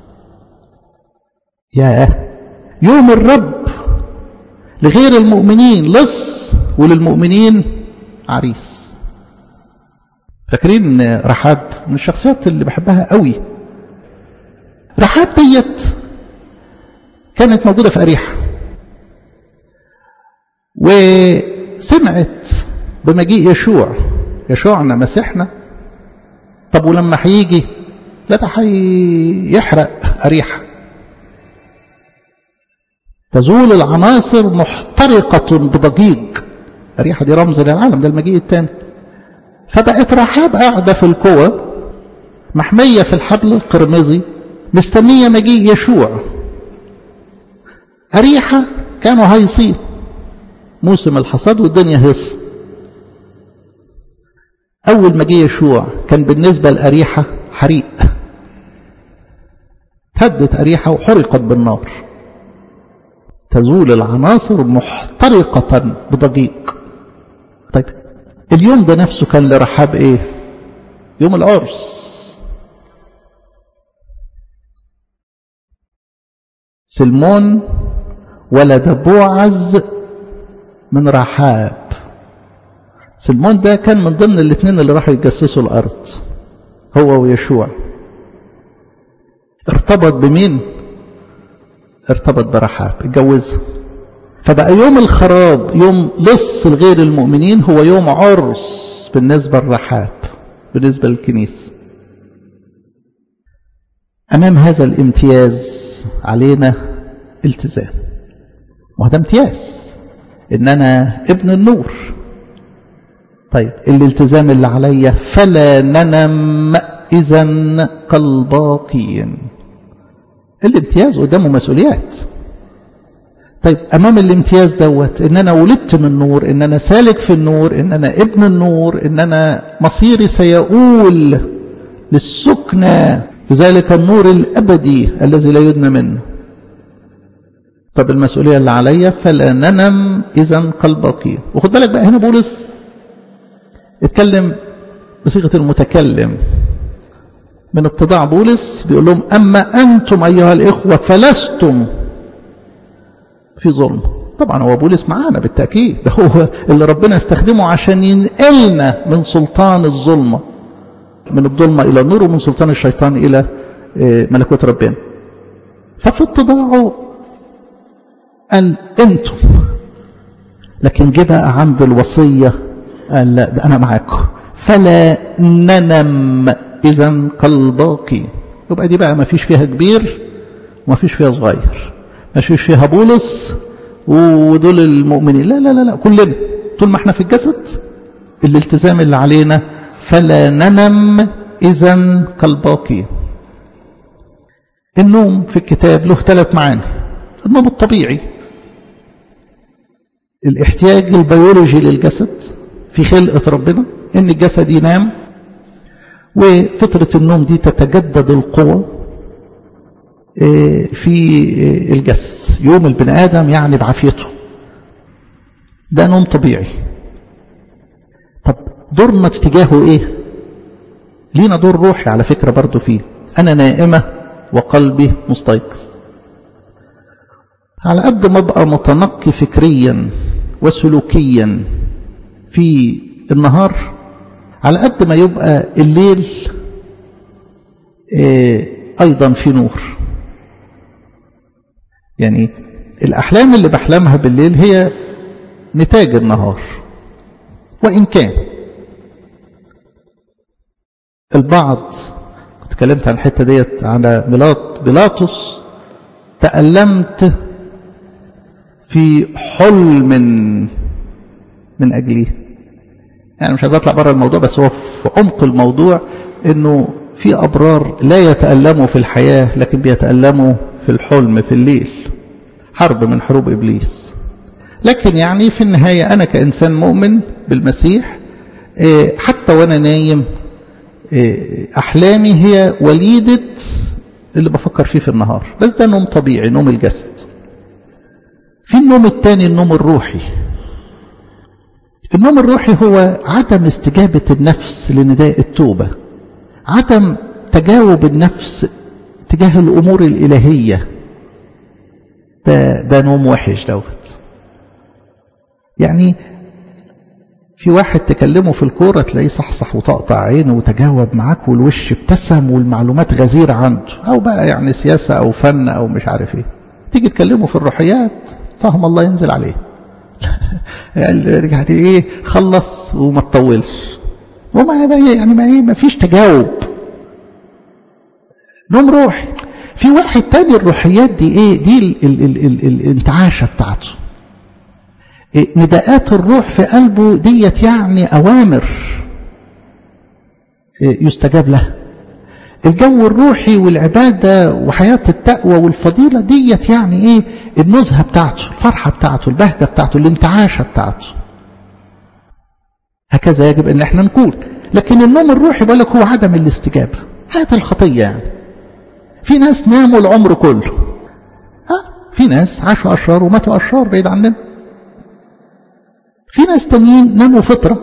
يا يوم الرب لغير المؤمنين لص وللمؤمنين عريس. فاكرين رحاب من الشخصيات اللي بحبها قوي. رحاب ديت كانت موجودة في أريحة وسمعت بمجيء يشوع. يشوعنا مسيحنا. طب ولما هيجي لا ده هيحرق أريحة، تزول العناصر محترقة بضجيج. أريحة دي رمز للعالم، ده المجيء الثاني. فبقت رحاب قاعدة في الكوة محمية في الحبل القرمزي مستنية مجيء يشوع. أريحة كانوا هيصين موسم الحصاد والدنيا هيص. أول مجيء يشوع كان بالنسبة لأريحة حريق، تهدت أريحة وحرقت بالنار. تزول العناصر محترقة بضجيج. طيب اليوم ده نفسه كان لرحاب ايه؟ يوم العرس. سلمون ولد بوعز من رحاب. سلمون ده كان من ضمن الاثنين اللي راحوا يتجسسوا الارض هو ويشوع. ارتبط بمين؟ ارتبط برحاب، اتجوزها. فبقى يوم الخراب يوم لص لغير المؤمنين هو يوم عرس بالنسبة لرحاب بالنسبة للكنيسة. أمام هذا الامتياز علينا التزام، وهذا امتياز إن أنا ابن النور. طيب الالتزام اللي عليا فلا ننم إذن كالباقين. الامتياز قدامه مسؤوليات. طيب أمام الامتياز دوت إن أنا ولدت من النور، إن أنا سالك في النور، إن أنا ابن النور، إن أنا مصيري سيؤول للسكنى في ذلك النور الأبدي الذي لا يدنى منه. طب المسؤولية اللي عليا فلا ننم إذن كالباقين. وخد بالك بقى هنا بولس اتكلم بصيغة المتكلم. من اتضاع بولس بيقول لهم أما أنتم أيها الإخوة فلستم في ظلم. طبعا هو بولس معانا بالتأكيد، ده هو اللي ربنا استخدمه عشان ينقلنا من سلطان الظلمة، من الظلمة إلى النور، ومن سلطان الشيطان إلى ملكوت ربنا. ففي اتضاعه قال أنتم، لكن جه بقى عند الوصية قال لا ده أنا معاكم فلا ننم إذن كالباقي. يبقى دي بقى ما فيش فيها كبير وما فيش فيها صغير، ما فيش فيها بولس ودول المؤمنين، لا لا لا لا كلنا طول ما احنا في الجسد الالتزام اللي علينا فلا ننم إذن كالباقي. النوم في الكتاب له ثلاث معاني. النوم الطبيعي، الاحتياج البيولوجي للجسد في خلقة ربنا ان الجسد ينام، وفترة النوم دي تتجدد القوة في الجسد. يوم البني آدم يعني بعافيته، ده نوم طبيعي. طب دورنا في اتجاهه ايه؟ لينا دور روحي على فكرة برضو فيه. انا نائمة وقلبي مستيقظ. على قد ما ابقى متنقي فكريا وسلوكيا في النهار، على قد ما يبقى الليل ايضا في نور. يعني الاحلام اللي بحلمها بالليل هي نتاج النهار. وإن كان البعض، كنت اتكلمت عن الحتة ديت على بيلاطس، تألمت في حلم من أجله. يعني مش عايز أطلع بره الموضوع، بس هو في عمق الموضوع إنه في أبرار لا يتألموا في الحياة لكن بيتألموا في الحلم في الليل، حرب من حروب إبليس. لكن يعني في النهاية أنا كإنسان مؤمن بالمسيح حتى وأنا نايم أحلامي هي وليدة اللي بفكر فيه في النهار، بس ده نوم طبيعي، نوم الجسد. في النوم الثاني النوم الروحي. النوم الروحي هو عدم استجابة النفس لنداء التوبة، عدم تجاوب النفس تجاه الأمور الإلهية. ده, ده نوم وحش دوت. يعني في واحد تكلمه في الكورة تلاقيه صحصح وتقطع عينه وتجاوب معاك والوش ابتسم والمعلومات غزيرة عنده، أو بقى يعني سياسة أو فن أو مش عارف ايه. تيجي تكلمه في الروحيات طهم الله ينزل عليه. يعني ايه خلص وما تطولش، وما يعني ما ايه ما فيش تجاوب. نوم روحي. في واحد تاني الروحيات دي ايه؟ دي ال ال ال ال الانتعاشة بتاعته. إيه نداءات الروح في قلبه ديت يعني أوامر إيه يستجاب لها. الجو الروحي والعبادة وحياة التقوى والفضيلة ديت يعني ايه؟ النزهة بتاعته، الفرحة بتاعته، البهجة بتاعته، الانتعاشة بتاعته. هكذا يجب ان احنا نكون. لكن النوم الروحي بقول لك هو عدم الاستجابة، حياة الخطية. يعني في ناس ناموا العمر كله، ها في ناس عاشوا أشرار وماتوا أشرار بعيد عننا. في ناس تانيين ناموا فطرة،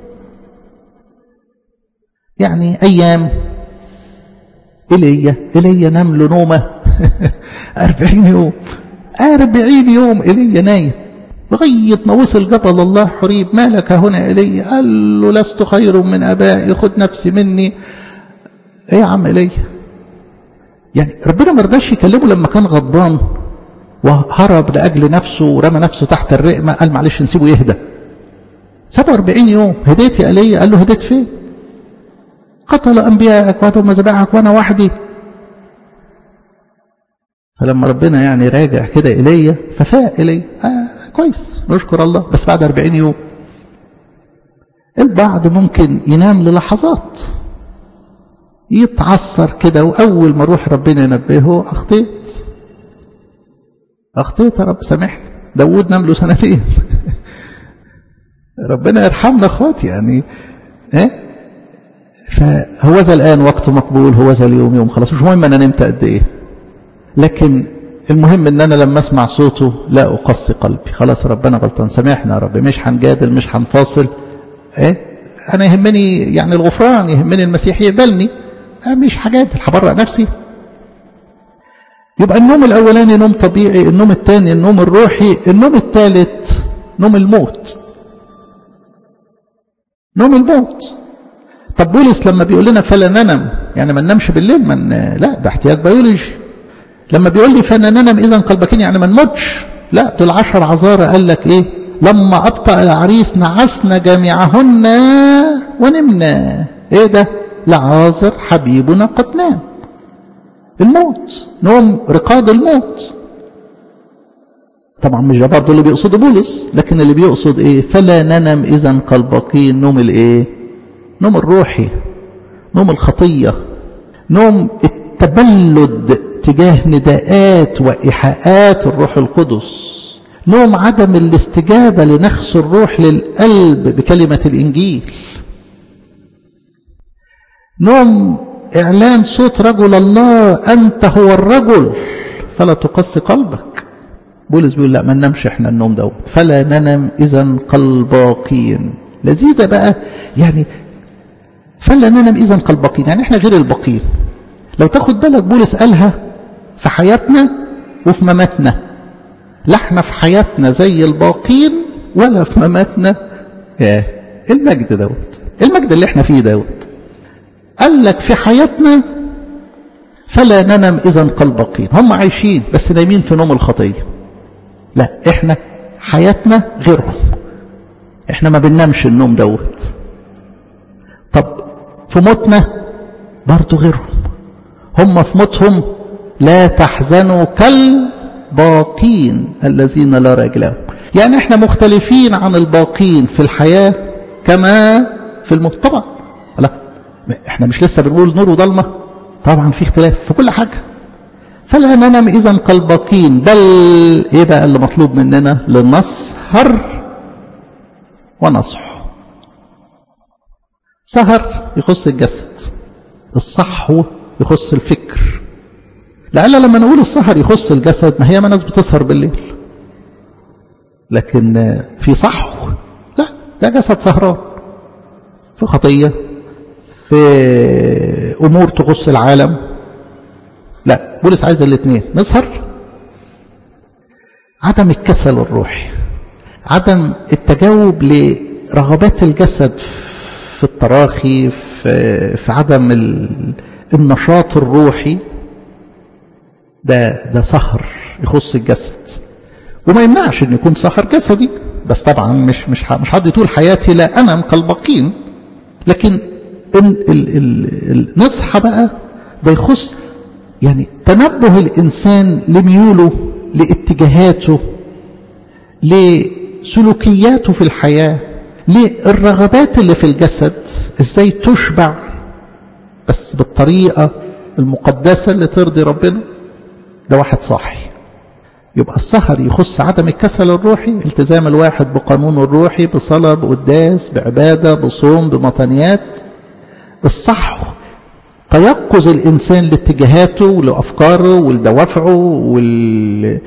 يعني أيام. إيليا إيليا نام له نومة أربعين يوم أربعين يوم إيليا نايم لغاية ما وصل جبل الله حريب. ما لك هنا إيليا؟ قال له لست خير من أبائي، خد نفسي مني. إيه يا عم إيليا؟ يعني ربنا ما رضاش يكلمه لما كان غضبان وهرب لأجل نفسه ورمى نفسه تحت الرقمة، قال معلش نسيبه يهدى. سبعة وأربعين يوم. هديت يا إيليا؟ قال له هديت فين؟ قتل أنبياءك وهدم مذابحك وأنا وحدي. فلما ربنا يعني راجع كده إيليا ففاق إيليا. آه كويس نشكر الله، بس بعد أربعين يوم. البعض ممكن ينام للحظات، يتعصر كده، وأول ما روح ربنا ينبهه أخطيت أخطيت يا رب سامحني. داود نام له سنتين. ربنا يرحمنا اخواتي يعني. ايه فهو ذا الآن وقت مقبول، هو ذا اليوم يوم خلاص. مش مهم أنا نمت قد إيه، لكن المهم أن أنا لما أسمع صوته لا أقصي قلبي. خلاص ربنا غلطان سامحنا يا رب، مش هنجادل مش هنفاصل. إيه أنا يهمني يعني الغفران، يهمني المسيح يقبلني، مش هجادل هبرأ نفسي. يبقى النوم الأولاني نوم طبيعي، النوم الثاني النوم الروحي، النوم الثالث نوم الموت. نوم الموت. طب بولس لما بيقول لنا فلا ننم، يعني ما ننامش بالليل، من لا ده احتياج بيولوجي. لما بيقول لي فلا ننم اذا قلبكين، يعني ما نموتش. لا دول عشر عذارى قال لك ايه؟ لما ابطأ العريس نعسنا جميعهن ونمنا. ايه ده؟ لعازر حبيبنا قد نام. الموت، نوم رقاد الموت. طبعا مش ده برضه اللي بيقصده بولس، لكن اللي بيقصد ايه؟ فلا ننم اذا كالباقين. نوم الايه؟ نوم الروحي، نوم الخطية، نوم التبلد تجاه نداءات وإيحاءات الروح القدس، نوم عدم الاستجابة لنخس الروح للقلب بكلمة الإنجيل، نوم إعلان صوت رجل الله أنت هو الرجل فلا تقص قلبك. بولس بيقول لا ما ننامش احنا النوم دوت. فلا ننم إذن كالباقين. لذيذة بقى يعني. فلا ننم إذن كالباقين، يعني احنا غير الباقين. لو تاخد بالك بولس قالها في حياتنا وفي مماتنا. لا احنا في حياتنا زي الباقين ولا في مماتنا. ياه المجد دوت، المجد اللي احنا فيه دوت. قال لك في حياتنا فلا ننم إذن كالباقين. هم عايشين بس نايمين في نوم الخطية. لا احنا حياتنا غيرهم. احنا ما بننامش النوم دوت. طب في موتنا برضو غيرهم، هم في موتهم لا تحزنوا كالباقين الذين لا رجل لهم. يعني احنا مختلفين عن الباقين في الحياة كما في الموت. طبعا لا، احنا مش لسه بنقول نور وضلمة؟ طبعا في اختلاف في كل حاجة. فلا ننام إذن كالباقين، بل ايه بقى اللي مطلوب مننا؟ لنسهر ونصح. سهر يخص الجسد، الصحو يخص الفكر. لعل لما نقول السهر يخص الجسد، ما هي ما ناس بتسهر بالليل، لكن في صحو لا، ده جسد سهران في خطية، في أمور تخص العالم. لا، بولس عايز الاثنين، نسهر، عدم الكسل الروحي، عدم التجاوب لرغبات الجسد في التراخي، في, في عدم النشاط الروحي. ده ده سهر يخص الجسد، وما يمنعش ان يكون سهر جسدي، بس طبعا مش مش مش حد يطول حياتي لا انام كالباقين. لكن ال ال ال النصح بقى ده يخص يعني تنبه الانسان لميوله، لاتجاهاته، لسلوكياته في الحياه، للرغبات اللي في الجسد، ازاي تشبع بس بالطريقه المقدسه اللي ترضي ربنا. ده واحد صاحي. يبقى السهر يخص عدم الكسل الروحي، التزام الواحد بقانون الروحي، بصلاة، بقداس، بعبادة، بصوم، بمطنيات. الصحو تيقظ الإنسان لاتجاهاته ولأفكاره ولدوافعه وال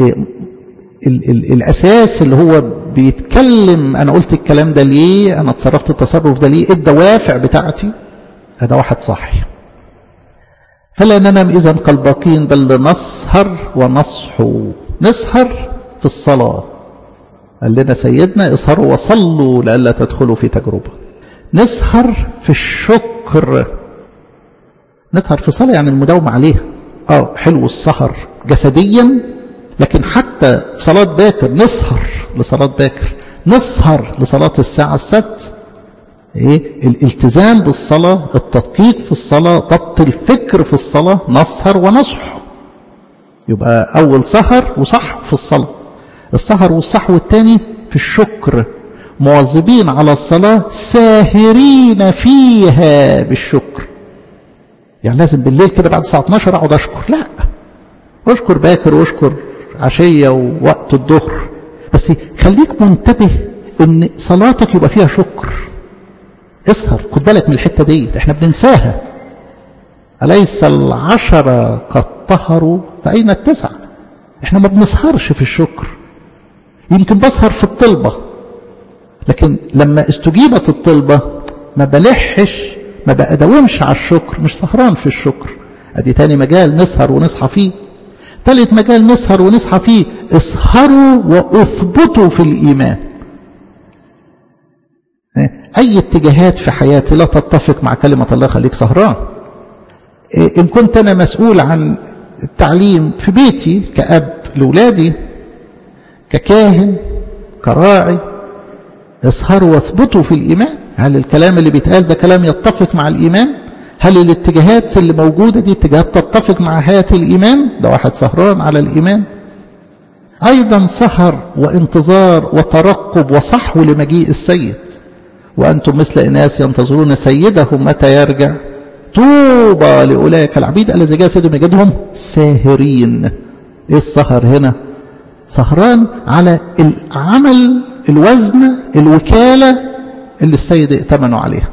الأساس اللي هو بيتكلم أنا قلت الكلام ده ليه، أنا اتصرفت التصرف ده ليه، الدوافع بتاعتي. هذا واحد صاحي. فلا ننام إذن كالباقين، بل نسهر ونصحو. نسهر في الصلاة، قال لنا سيدنا اسهروا وصلوا لئلا تدخلوا في تجربة. نسهر في الشكر، نسهر في الصلاة يعني المداومة عليها. اه حلو السهر جسديا، لكن حتى في صلاة باكر نسهر لصلاة باكر، نسهر لصلاة الساعة الست. ايه الالتزام بالصلاة، التدقيق في الصلاة، ضبط الفكر في الصلاة. نسهر ونصح، يبقى اول سهر وصح في الصلاة. السهر والصحو الثاني في الشكر، مواظبين على الصلاة ساهرين فيها بالشكر. يعني لازم بالليل كده بعد الساعة اتناشر اقعد اشكر، لا، اشكر باكر واشكر عشية ووقت الظهر، بس خليك منتبه ان صلاتك يبقى فيها شكر. اسهر، خد بالك من الحتة دي، احنا بننساها. أليس العشرة قد طهروا فأين التسعة؟ احنا ما بنسهرش في الشكر. يمكن بسهر في الطلبة، لكن لما استجيبت الطلبة ما بلحش، ما بأداومش على الشكر، مش سهران في الشكر. ادي تاني مجال نسهر ونصحى فيه. ثالث مجال نسهر ونصحى فيه، اسهروا واثبتوا في الإيمان. أي اتجاهات في حياتي لا تتفق مع كلمة الله خليك سهران. إن كنت أنا مسؤول عن التعليم في بيتي كأب لأولادي، ككاهن، كراعي، اسهروا واثبتوا في الإيمان. هل الكلام اللي بيتقال ده كلام يتفق مع الإيمان؟ هل الاتجاهات اللي موجودة دي اتجاهات تتفق مع حياة الإيمان؟ ده واحد سهران على الإيمان. أيضا سهر وانتظار وترقب وصحو لمجيء السيد. وأنتم مثل إناس ينتظرون سيدهم متى يرجع، طوبى لأولئك العبيد الذي جاء سيدهم يجدهم ساهرين. إيه السهر هنا؟ سهران على العمل، الوزن، الوكالة اللي السيد ائتمنوا عليها.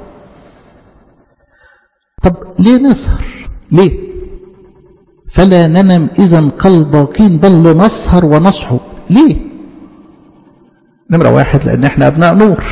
طب ليه نسهر؟ ليه؟ فلا ننم إذن كالباقين بل نسهر ونصحو. ليه؟ نمرة واحد، لأن احنا أبناء نور،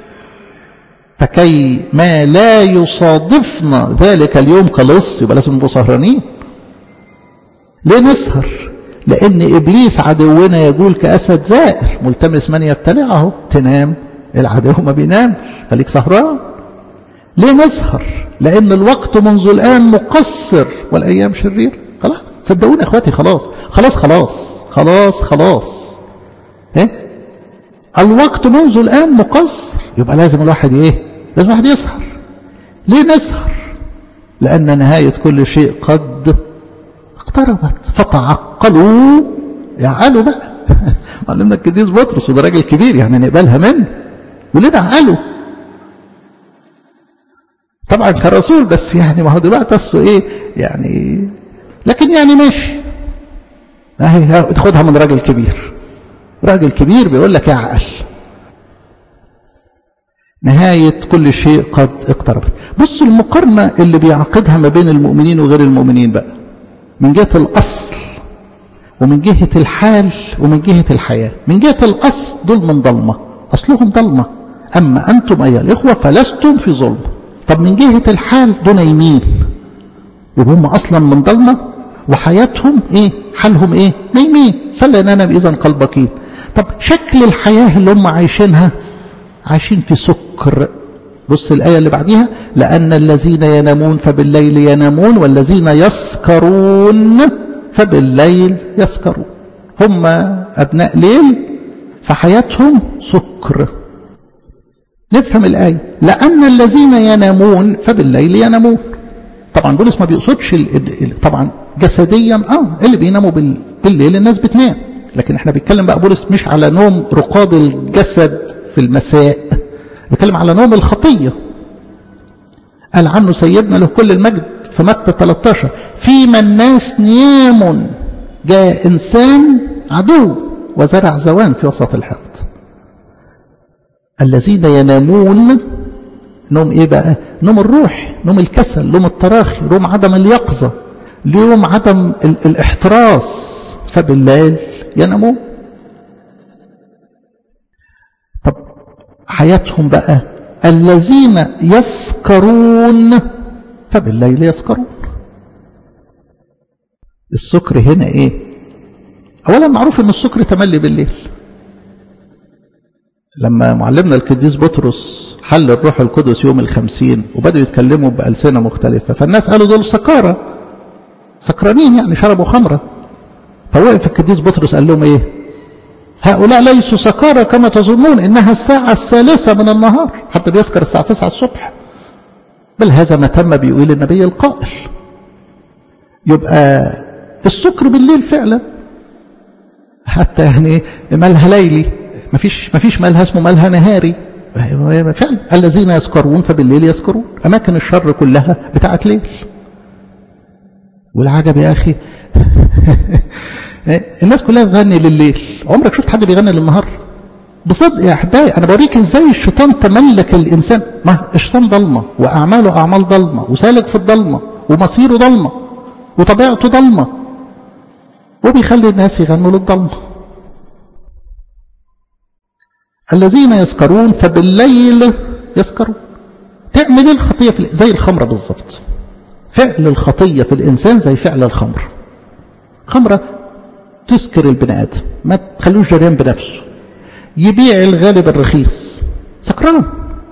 فكي ما لا يصادفنا ذلك اليوم كلص، يبقى لازم نبقى سهرانين. ليه نسهر؟ لأن إبليس عدونا يقول كأسد زائر ملتمس من يبتلعه. تنام العدو ما بينامش، خليك سهران. ليه نسهر؟ لأن الوقت منذ الآن مقصر والأيام شرير. خلاص صدقوني أخواتي، خلاص خلاص خلاص خلاص خلاص. ايه الوقت منذ الآن مقصر، يبقى لازم الواحد ايه؟ لازم الواحد يسهر. ليه نسهر؟ لأن نهاية كل شيء قد اقتربت، فتعقلوا. يعقلوا بقى. معلمنا القديس بطرس، وده راجل كبير يعني نقبلها منه، وليه نعقلوا؟ طبعا كرسول، بس يعني ما هو دلوقتي اصله ايه يعني، لكن يعني ماشي، اهي تاخدها من راجل كبير. راجل كبير بيقول لك اعقل، نهاية كل شيء قد اقتربت. بصوا المقارنة اللي بيعقدها ما بين المؤمنين وغير المؤمنين بقى، من جهة الأصل ومن جهة الحال ومن جهة الحياة. من جهة الأصل دول من ظلمة، أصلهم ظلمة، أما أنتم أيها الإخوة فلستم في ظلم. طب من جهة الحال دول يمين، يبقى هم أصلا من ظلمة، وحياتهم إيه؟ حالهم إيه؟ يمين. فلا ننام إذا قلبكين. طب شكل الحياة اللي هم عايشينها، عايشين في سكر. بص الآية اللي بعديها، لأن الذين ينامون فبالليل ينامون والذين يسكرون فبالليل يسكرون. هم أبناء ليل، فحياتهم سكر. نفهم الآية، لأن الذين ينامون فبالليل ينامون. طبعا بولس ما بيقصدش طبعا جسديا، اه اللي بيناموا بالليل الناس بتنام، لكن احنا بيتكلم بقى بولس مش على نوم رقاد الجسد في المساء، بيتكلم على نوم الخطية. قال عنه سيدنا له كل المجد في متى ثلاثة عشر، فيما الناس نيام جاء إنسان عدو وزرع زوان في وسط الحوض. الذين ينامون، نوم ايه بقى؟ نوم الروح، نوم الكسل، نوم التراخي، نوم عدم اليقظة، نوم عدم الاحتراس، فبالليل ينامون. طب حياتهم بقى، الذين يسكرون فبالليل يسكرون. السكر هنا ايه؟ اولا معروف ان السكر تملي بالليل. لما معلمنا القديس بطرس حل الروح القدس يوم الخمسين وبدأوا يتكلموا بألسنة مختلفة، فالناس قالوا دول سكارى، سكرانين يعني شربوا خمرة. فوقف القديس بطرس قال لهم ايه؟ هؤلاء ليسوا سكارى كما تظنون، انها الساعة الثالثة من النهار، حتى بيسكر الساعة تسعة الصبح، بل هذا ما تم بيقول النبي القائل. يبقى السكر بالليل فعلا، حتى يعني مالها ليلي، مفيش مفيش مالها اسمه مالها نهاري فعلا. الذين يسكرون فبالليل يسكرون، اماكن الشر كلها بتاعت ليل. والعجب يا اخي الناس كلها تغني لليل، عمرك شفت حد بيغني للنهار؟ بصدق يا احبائي انا بوريك ازاي الشيطان تملك الانسان. ما الشيطان ضلمه، واعماله اعمال ضلمه، وسالك في الضلمه، ومصيره ضلمه، وطبيعته ضلمه، وبيخلي الناس يغنوا للضلمه. الذين يسكرون فبالليل يسكرون. تعمل الخطيه في زي الخمره بالظبط. فعل الخطيه في الانسان زي فعل الخمر. خمره تسكر البني ادم، ما تخلوش جريان بنفسه، يبيع الغالب الرخيص، سكران.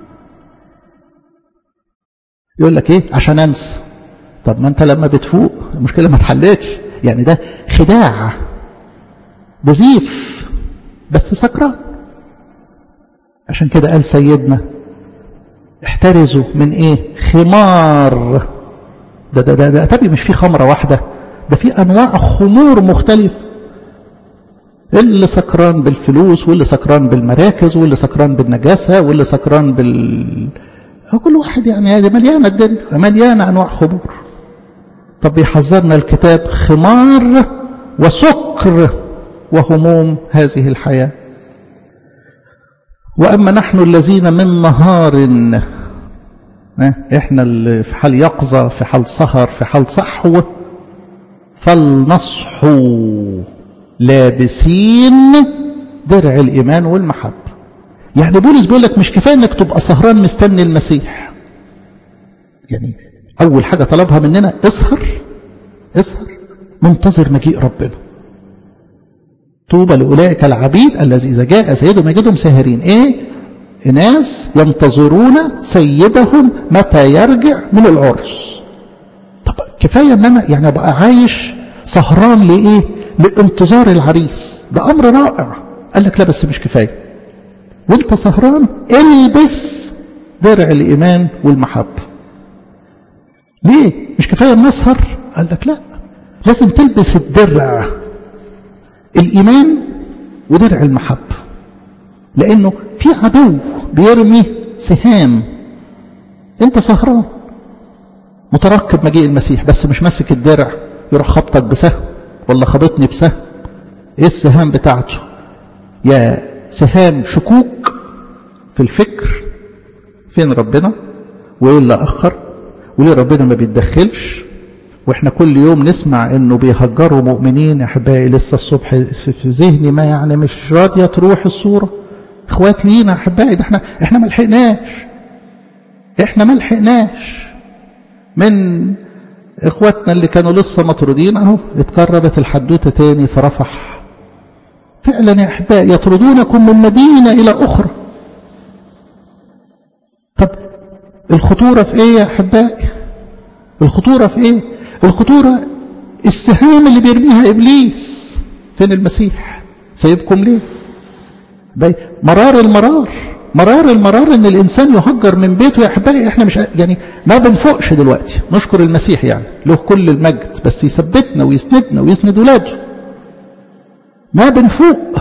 يقول لك ايه؟ عشان انسى. طب ما انت لما بتفوق المشكله ما اتحلتش. يعني ده خداع، ده زيف، بس سكران. عشان كده قال سيدنا احترزوا من ايه؟ خمار. ده ده ده, ده تبي مش في خمره واحده، ده في انواع خمور مختلفه. اللي سكران بالفلوس، واللي سكران بالمراكز، واللي سكران بالنجاسه، واللي سكران بال كل واحد يعني هذه مليانه الدنيا، مليانه انواع خمور. طب بيحذرنا الكتاب خمار وسكر وهموم هذه الحياه. واما نحن الذين من نهار، احنا اللي في حال يقظه، في حال سهر، في حال صحو، فلنصحوا لابسين درع الايمان والمحبه. يعني بولس بيقول لك مش كفايه انك تبقى سهران مستني المسيح. يعني اول حاجه طلبها مننا اسهر، اسهر منتظر مجيء ربنا. طوبى لاولئك العبيد الذي اذا جاء سيدهم يجدهم ساهرين. ايه؟ ناس ينتظرون سيدهم متى يرجع من العرس. طب كفايه ان انا يعني ابقى عايش سهران لايه؟ لانتظار العريس. ده امر رائع. قال لك لا بس مش كفايه. وانت سهران البس درع الإيمان والمحبة. ليه؟ مش كفاية نسهر؟ قال لك لا، لازم تلبس الدرع الإيمان ودرع المحبة، لأنه في عدو بيرمي سهام. انت سهران مترقب مجيء المسيح، بس مش ماسك الدرع، يروح خبطك بسهم ولا خبطني بسهم. ايه السهام بتاعته؟ يا سهام شكوك في الفكر، فين ربنا وايه اللي اخر وليه ربنا ما بيتدخلش. واحنا كل يوم نسمع انه بيهجروا مؤمنين يا احبائي. لسه الصبح في ذهني ما يعني مش راضيه تروح الصوره. اخوات لينا احبائي، ده احنا احنا ما لحقناش احنا ما لحقناش من اخواتنا اللي كانوا لسه مطرودين، اهو اتقربت الحدوته تاني في رفح. فعلا يا احبائي يطردونكم من مدينه الى اخرى. طب الخطوره في ايه يا احبائي؟ الخطوره في ايه؟ الخطوره السهام اللي بيرميها ابليس. فين المسيح؟ سيبكم ليه؟ باي مرار المرار مرار المرار ان الانسان يهجر من بيته يا احبائي. احنا مش يعني ما بنفوقش دلوقتي، نشكر المسيح يعني له كل المجد، بس يثبتنا ويسندنا ويسند ولاده. ما بنفوق،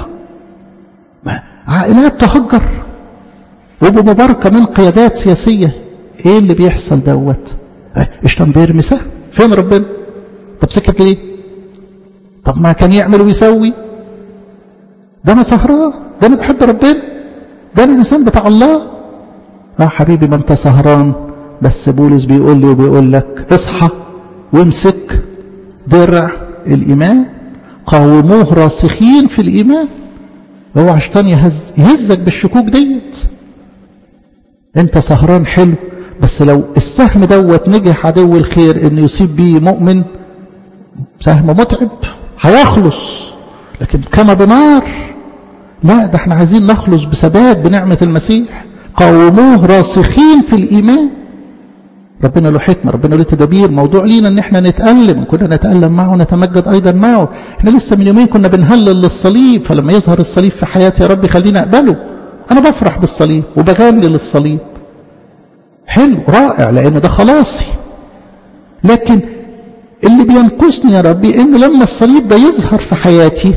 عائلات تهجر وبمباركه من قيادات سياسيه. ايه اللي بيحصل دوت؟ اشتم بيرمي سهم. فين ربنا؟ طب سكت ليه؟ طب ما كان يعمل ويسوي. ده انا سهران، ده انا بحب ربنا، ده انا انسان بتاع الله. اه حبيبي ما انت سهران، بس بولس بيقول لي وبيقول لك اصحى وامسك درع الايمان، قاوموه راسخين في الايمان. هو عشان يهز يهزك بالشكوك ديت. انت سهران حلو، بس لو السهم دوت نجح عدو الخير انه يصيب بيه مؤمن، سهم متعب هيخلص، لكن كما بنار. لا، ده احنا عايزين نخلص بثبات بنعمة المسيح. قاوموه راسخين في الإيمان. ربنا له حكمة، ربنا له تدابير. موضوع لينا ان احنا نتألم، كنا نتألم معه ونتمجد ايضا معه. احنا لسه من يومين كنا بنهلل للصليب، فلما يظهر الصليب في حياتي يا رب خلينا اقبله. انا بفرح بالصليب وبغني للصليب، حلو رائع، لانه ده خلاصي. لكن اللي بينقصني يا ربي انه لما الصليب ده يظهر في حياتي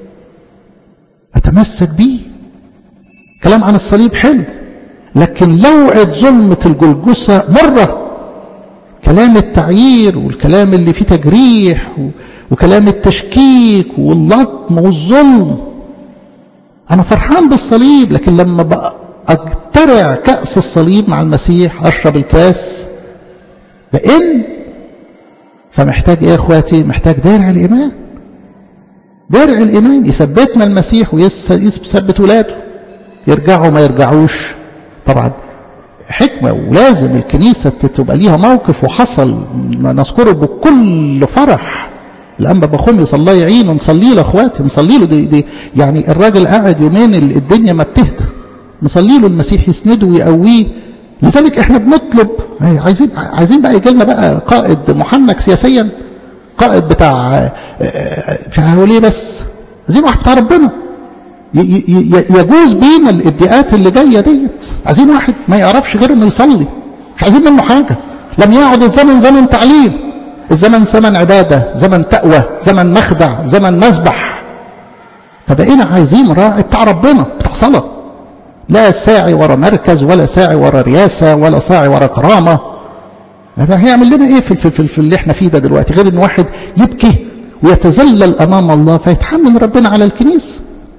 اتمسك بيه. كلام عن الصليب حلو، لكن لوعة ظلمة الجلجسة مرة. كلام التعيير والكلام اللي فيه تجريح وكلام التشكيك واللطم والظلم. انا فرحان بالصليب، لكن لما بقى اجترع كأس الصليب مع المسيح، اشرب الكاس، لان فمحتاج ايه يا اخواتي؟ محتاج درع الايمان. درع الايمان يثبتنا المسيح ويثبت ولاده، يرجعوا ما يرجعوش. طبعا حكمه، ولازم الكنيسه تبقى ليها موقف، وحصل نذكره بكل فرح. الانبا بخوميوس الله يعينه، نصلي له اخواتي، نصلي له. دي, دي يعني الراجل قاعد يومين الدنيا ما بتهدى، نصلي له المسيح يسنده ويقويه. لذلك احنا بنطلب، عايزين عايزين بقى يجي لنا بقى قائد محنك سياسيا، قائد بتاع مش عارف ليه، بس عايزين واحد بتاع ربنا يجوز بينا الادعاءات اللي جايه ديت. عايزين واحد ما يعرفش غير انه يصلي، مش عايزين منه حاجه. لم يعد الزمن زمن تعليم، الزمن زمن عباده، زمن تقوى، زمن مخدع، زمن مسبح. فبقينا عايزين راعي بتاع ربنا، بتاع صلاه، لا ساعي ورا مركز، ولا ساعي ورا رياسه، ولا ساعي ورا كرامه. هيعمل لنا ايه في, في, في, في اللي احنا فيه ده دلوقتي، غير ان واحد يبكي ويتذلل امام الله فيتحمل ربنا على الكنيسه.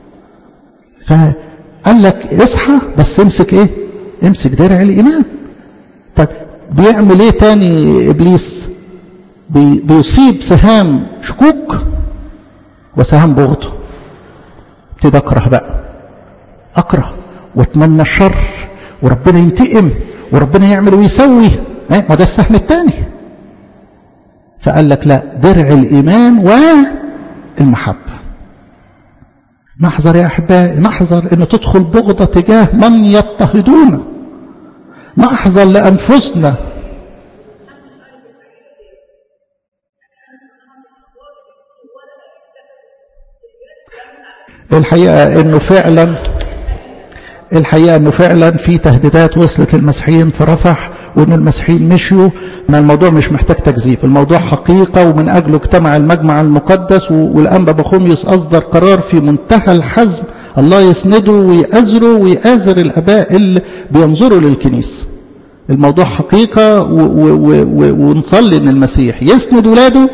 فقال لك اصحى، بس امسك ايه؟ امسك درع الايمان. طب بيعمل ايه تاني ابليس؟ بي بيصيب سهام شكوك وسهام بغض. ابتدي اكره بقى، اكره واتمنى الشر، وربنا ينتقم، وربنا يعمل ويسوي. ما ده السهم الثاني. فقال لك لا، درع الايمان والمحبه. نحذر يا احبائي، نحذر ان تدخل بغضه تجاه من يضطهدون، نحذر لانفسنا. الحقيقه انه فعلا الحقيقة أنه فعلا في تهديدات وصلت للمسيحيين في رفح، وأن المسيحيين مشيوا. ما الموضوع مش محتاج تكذيب، الموضوع حقيقة، ومن أجله اجتمع المجمع المقدس، والأنبا بخوميوس أصدر قرار في منتهى الحزم، الله يسنده ويأزره ويآزر الآباء اللي بينظروا للكنيسة. الموضوع حقيقة، ونصلي أن المسيح يسند ولاده.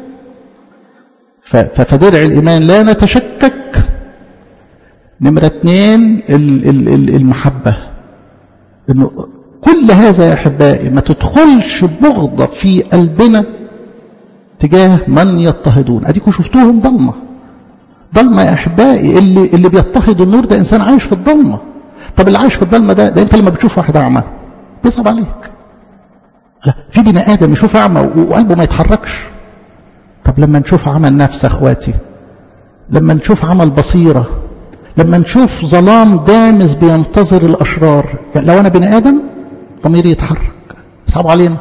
فدرع الإيمان لا نتشكك. نمرة اثنين المحبة، إنه كل هذا يا أحبائي ما تدخلش بغضة في قلبنا تجاه من يضطهدون. أديكم شفتوهم ضلمة ضلمة يا أحبائي. اللي, اللي بيضطهد النور ده إنسان عايش في الضلمة. طب اللي عايش في الضلمة ده, ده أنت لما بتشوف واحد أعمى بيصعب عليك. لا، في بني آدم يشوف أعمى وقلبه ما يتحركش. طب لما نشوف عمل نفس أخواتي، لما نشوف عمل بصيرة، لما نشوف ظلام دامس بينتظر الأشرار، يعني لو أنا بني آدم ضميري يتحرك، صعب علينا.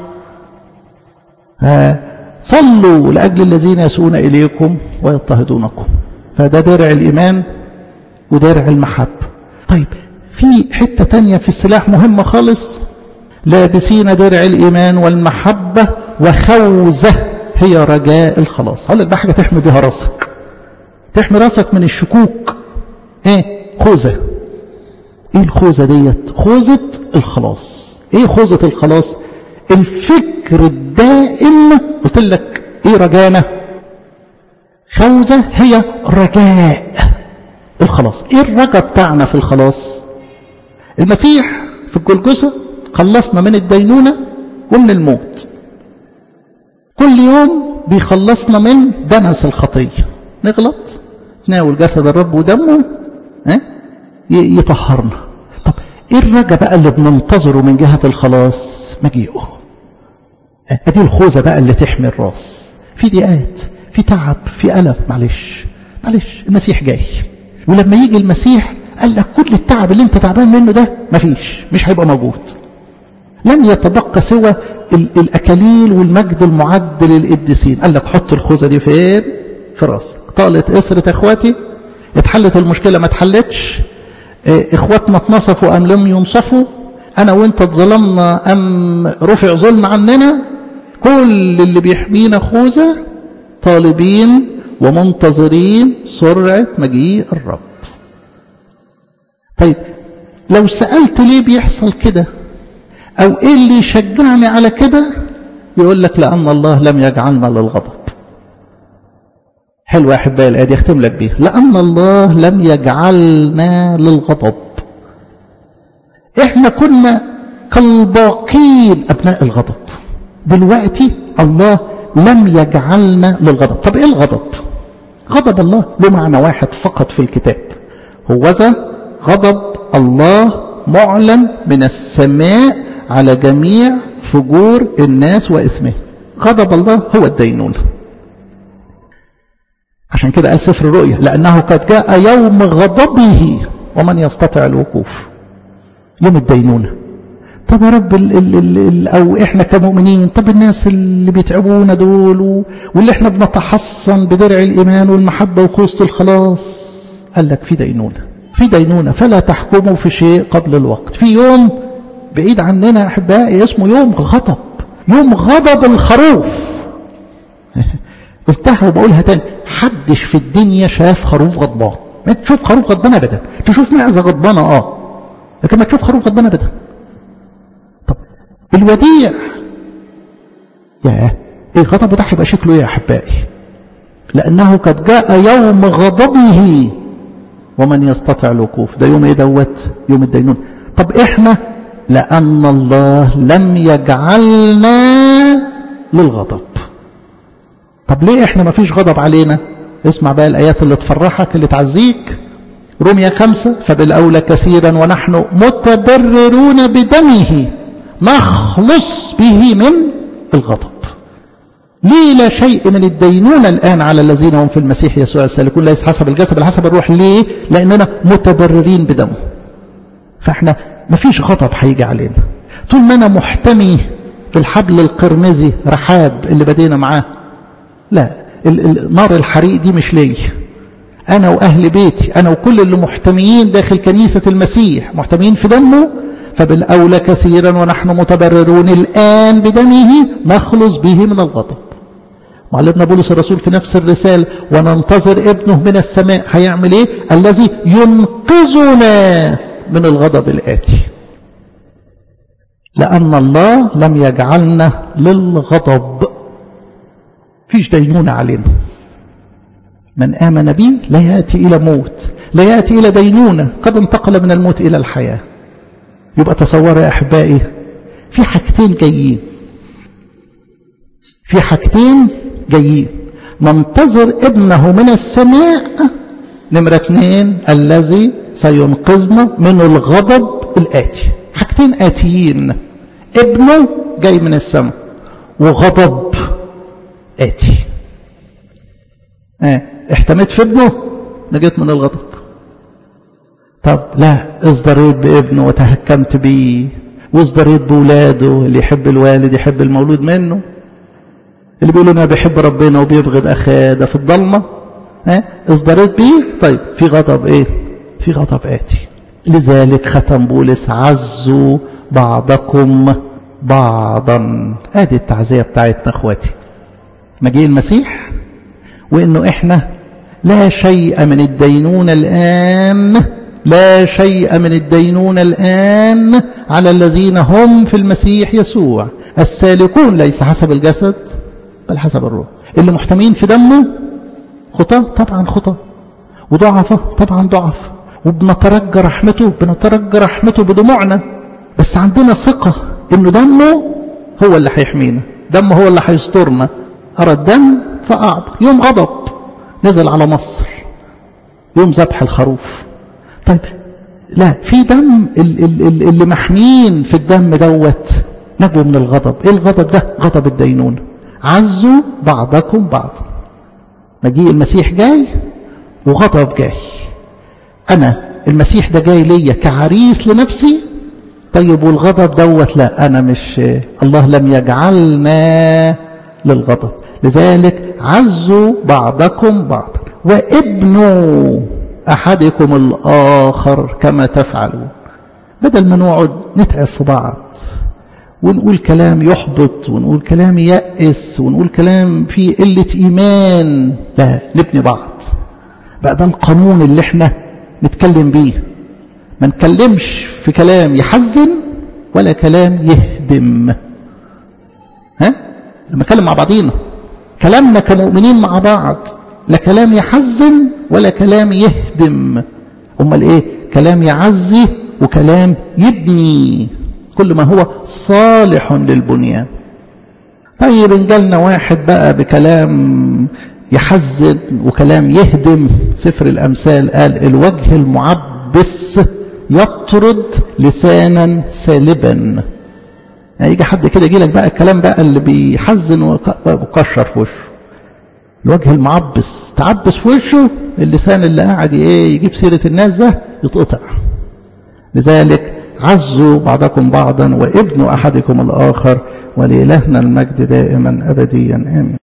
صلوا لأجل الذين يسؤون إليكم ويضطهدونكم. فده درع الإيمان ودرع المحبة. طيب في حتة تانية في السلاح مهمة خالص، لابسين درع الإيمان والمحبة وخوذة هي رجاء الخلاص. هقول لك بقى حاجة تحمي بها راسك، تحمي راسك من الشكوك. ايه خوذة؟ ايه الخوذة ديت؟ خوذة الخلاص. ايه خوذة الخلاص؟ الفكر الدائم. قلت لك ايه رجانا؟ خوذة هي رجاء الخلاص. ايه الرجاء بتاعنا في الخلاص؟ المسيح في الجلجثة خلصنا من الدينونة ومن الموت. كل يوم بيخلصنا من دنس الخطية. نغلط، ناول جسد الرب ودمه اه؟ يطهرنا. طب ايه الرجاء بقى اللي بننتظره من جهة الخلاص؟ مجيئه. ادي الخوذة بقى اللي تحمي الراس. في ضيقات، في تعب، في ألم، معلش معلش المسيح جاي. ولما يجي المسيح قال لك كل التعب اللي انت تعبان منه ده مفيش، مش هيبقى موجود. لن يتبقى سوى الأكاليل والمجد المعد للقديسين. قال لك حط الخوذة دي فين؟ في راسك. طالت قصرة اخواتي، اتحلت المشكلة ما اتحلتش، اخواتنا اتنصفوا ام لم ينصفوا، انا وانت اتظلمنا ام رفع ظلم عننا، كل اللي بيحمينا خوذة، طالبين ومنتظرين سرعة مجيء الرب. طيب لو سألت ليه بيحصل كده، او ايه اللي يشجعني على كده، يقول لك لأن الله لم يجعلنا للغضب. حلوة يا أحبائي الآية دي أختم لك بيها. لأن الله لم يجعلنا للغضب. إحنا كنا كالباقين أبناء الغضب، دلوقتي الله لم يجعلنا للغضب. طب إيه الغضب؟ غضب الله له معنى واحد فقط في الكتاب، هوذا غضب الله معلن من السماء على جميع فجور الناس وإثمه. غضب الله هو الدينونة. عشان كده قال سفر الرؤيا لأنه قد جاء يوم غضبه ومن يستطيع الوقوف. يوم الدينونة. طب يا رب ال ال ال ال أو إحنا كمؤمنين، طب الناس اللي بيتعبونا دول واللي إحنا بنتحصن بدرع الإيمان والمحبة وخوذة الخلاص، قال لك في دينونة، في دينونة فلا تحكموا في شيء قبل الوقت. في يوم بعيد عننا أحبائي اسمه يوم غضب، يوم غضب الخروف. قلتها وبقولها تاني، حدش في الدنيا شاف خروف غضبان. ما تشوف خروف غضبان ابدا، تشوف معزة غضبانة اه، لكن ما تشوف خروف غضبان ابدا. طب الوديع يا ايه غضبه ده هيبقى شكله ايه يا احبائي؟ لانه قد جاء يوم غضبه ومن يستطيع الوقوف. ده يوم ايه دوت؟ يوم الدينون. طب احنا لان الله لم يجعلنا للغضب. طب ليه احنا ما فيش غضب علينا؟ اسمع بقى الآيات اللي تفرحك اللي تعزيك. رومية خمسة فبالأولى كثيرا ونحن متبررون بدمه نخلص به من الغضب. ليه لا شيء من الدينونة الآن على الذين هم في المسيح يسوع السالكون ليس حسب الجسد بل حسب الروح. ليه؟ لأننا متبررين بدمه. فاحنا ما فيش غضب هيجي علينا طول ما أنا محتمي في الحبل القرمزي رحاب اللي بدينا معاه. لا، نار الحريق دي مش ليه. أنا وأهل بيتي، أنا وكل اللي محتميين داخل كنيسة المسيح محتميين في دمه، فبالأولى كثيرا ونحن متبررون الآن بدمه نخلص به من الغضب. معلمنا بولس الرسول في نفس الرسالة وننتظر ابنه من السماء، هيعمل ايه؟ الذي ينقذنا من الغضب الآتي. لأن الله لم يجعلنا للغضب، فيش دينونة علينا. من آمن بي لا يأتي إلى موت، لا يأتي إلى دينونة، قد انتقل من الموت إلى الحياة. يبقى تصور يا أحبائي، في حاجتين جايين، في حاجتين جايين. ننتظر ابنه من السماء، نمرة اثنين الذي سينقذنا من الغضب الآتي. حاجتين آتيين، ابنه جاي من السماء وغضب آتي. اه احتميت في ابنه نجيت من الغضب. طب لا، ازدريت بابنه وتهكمت بيه، وازدريت بولاده، اللي يحب الوالد يحب المولود منه. اللي بيقولوا انا بيحب ربنا وبيبغض اخاه ده في الضلمه، ها ازدريت بيه. طيب في غضب ايه؟ في غضب آتي. لذلك ختم بولس عزوا بعضكم بعضا. ادي التعزيه بتاعتنا اخواتي، مجيء المسيح، وانه احنا لا شيء من الدينونة الآن، لا شيء من الدينونة الآن على الذين هم في المسيح يسوع السالكون ليس حسب الجسد بل حسب الروح. اللي محتمين في دمه خطاة طبعا خطاة، وضعفة طبعا ضعف، وبنترجى رحمته بنترجى رحمته بدموعنا، بس عندنا ثقة انه دمه هو اللي هيحمينا، دمه هو اللي هيسترنا. أرى الدم فأعبر. يوم غضب نزل على مصر، يوم ذبح الخروف. طيب لا، في دم اللي محمين في الدم دوت نجوا من الغضب. ايه الغضب ده؟ غضب الدينونة. عزوا بعضكم بعض. مجيء المسيح جاي وغضب جاي. انا المسيح ده جاي ليا كعريس لنفسي. طيب والغضب دوت لا، انا مش، الله لم يجعلنا للغضب. لذلك عزوا بعضكم بعضا وابنوا أحدكم الآخر كما تفعلون. بدل ما نقعد نتعب في بعض ونقول كلام يحبط ونقول كلام يأس ونقول كلام فيه قلة إيمان، لا، نبني بعض. بقى ده القانون اللي احنا نتكلم بيه. ما نتكلمش في كلام يحزن ولا كلام يهدم. ها؟ لما نتكلم مع بعضينا كلامنا كمؤمنين مع بعض لا كلام يحزن ولا كلام يهدم. امال ايه؟ كلام يعزي وكلام يبني، كل ما هو صالح للبنيان. طيب ان جالنا واحد بقى بكلام يحزن وكلام يهدم، سفر الامثال قال الوجه المعبس يطرد لسانا سالبا. يعني يجي حد كده يجي لك بقى الكلام بقى اللي بيحزن وكشر في وشه. الوجه المعبس تعبس في وشه، اللسان اللي قاعد ايه يجيب سيرة الناس ده يتقطع. لذلك عزوا بعضكم بعضا وابنوا أحدكم الآخر، ولإلهنا المجد دائما أبديا آمين.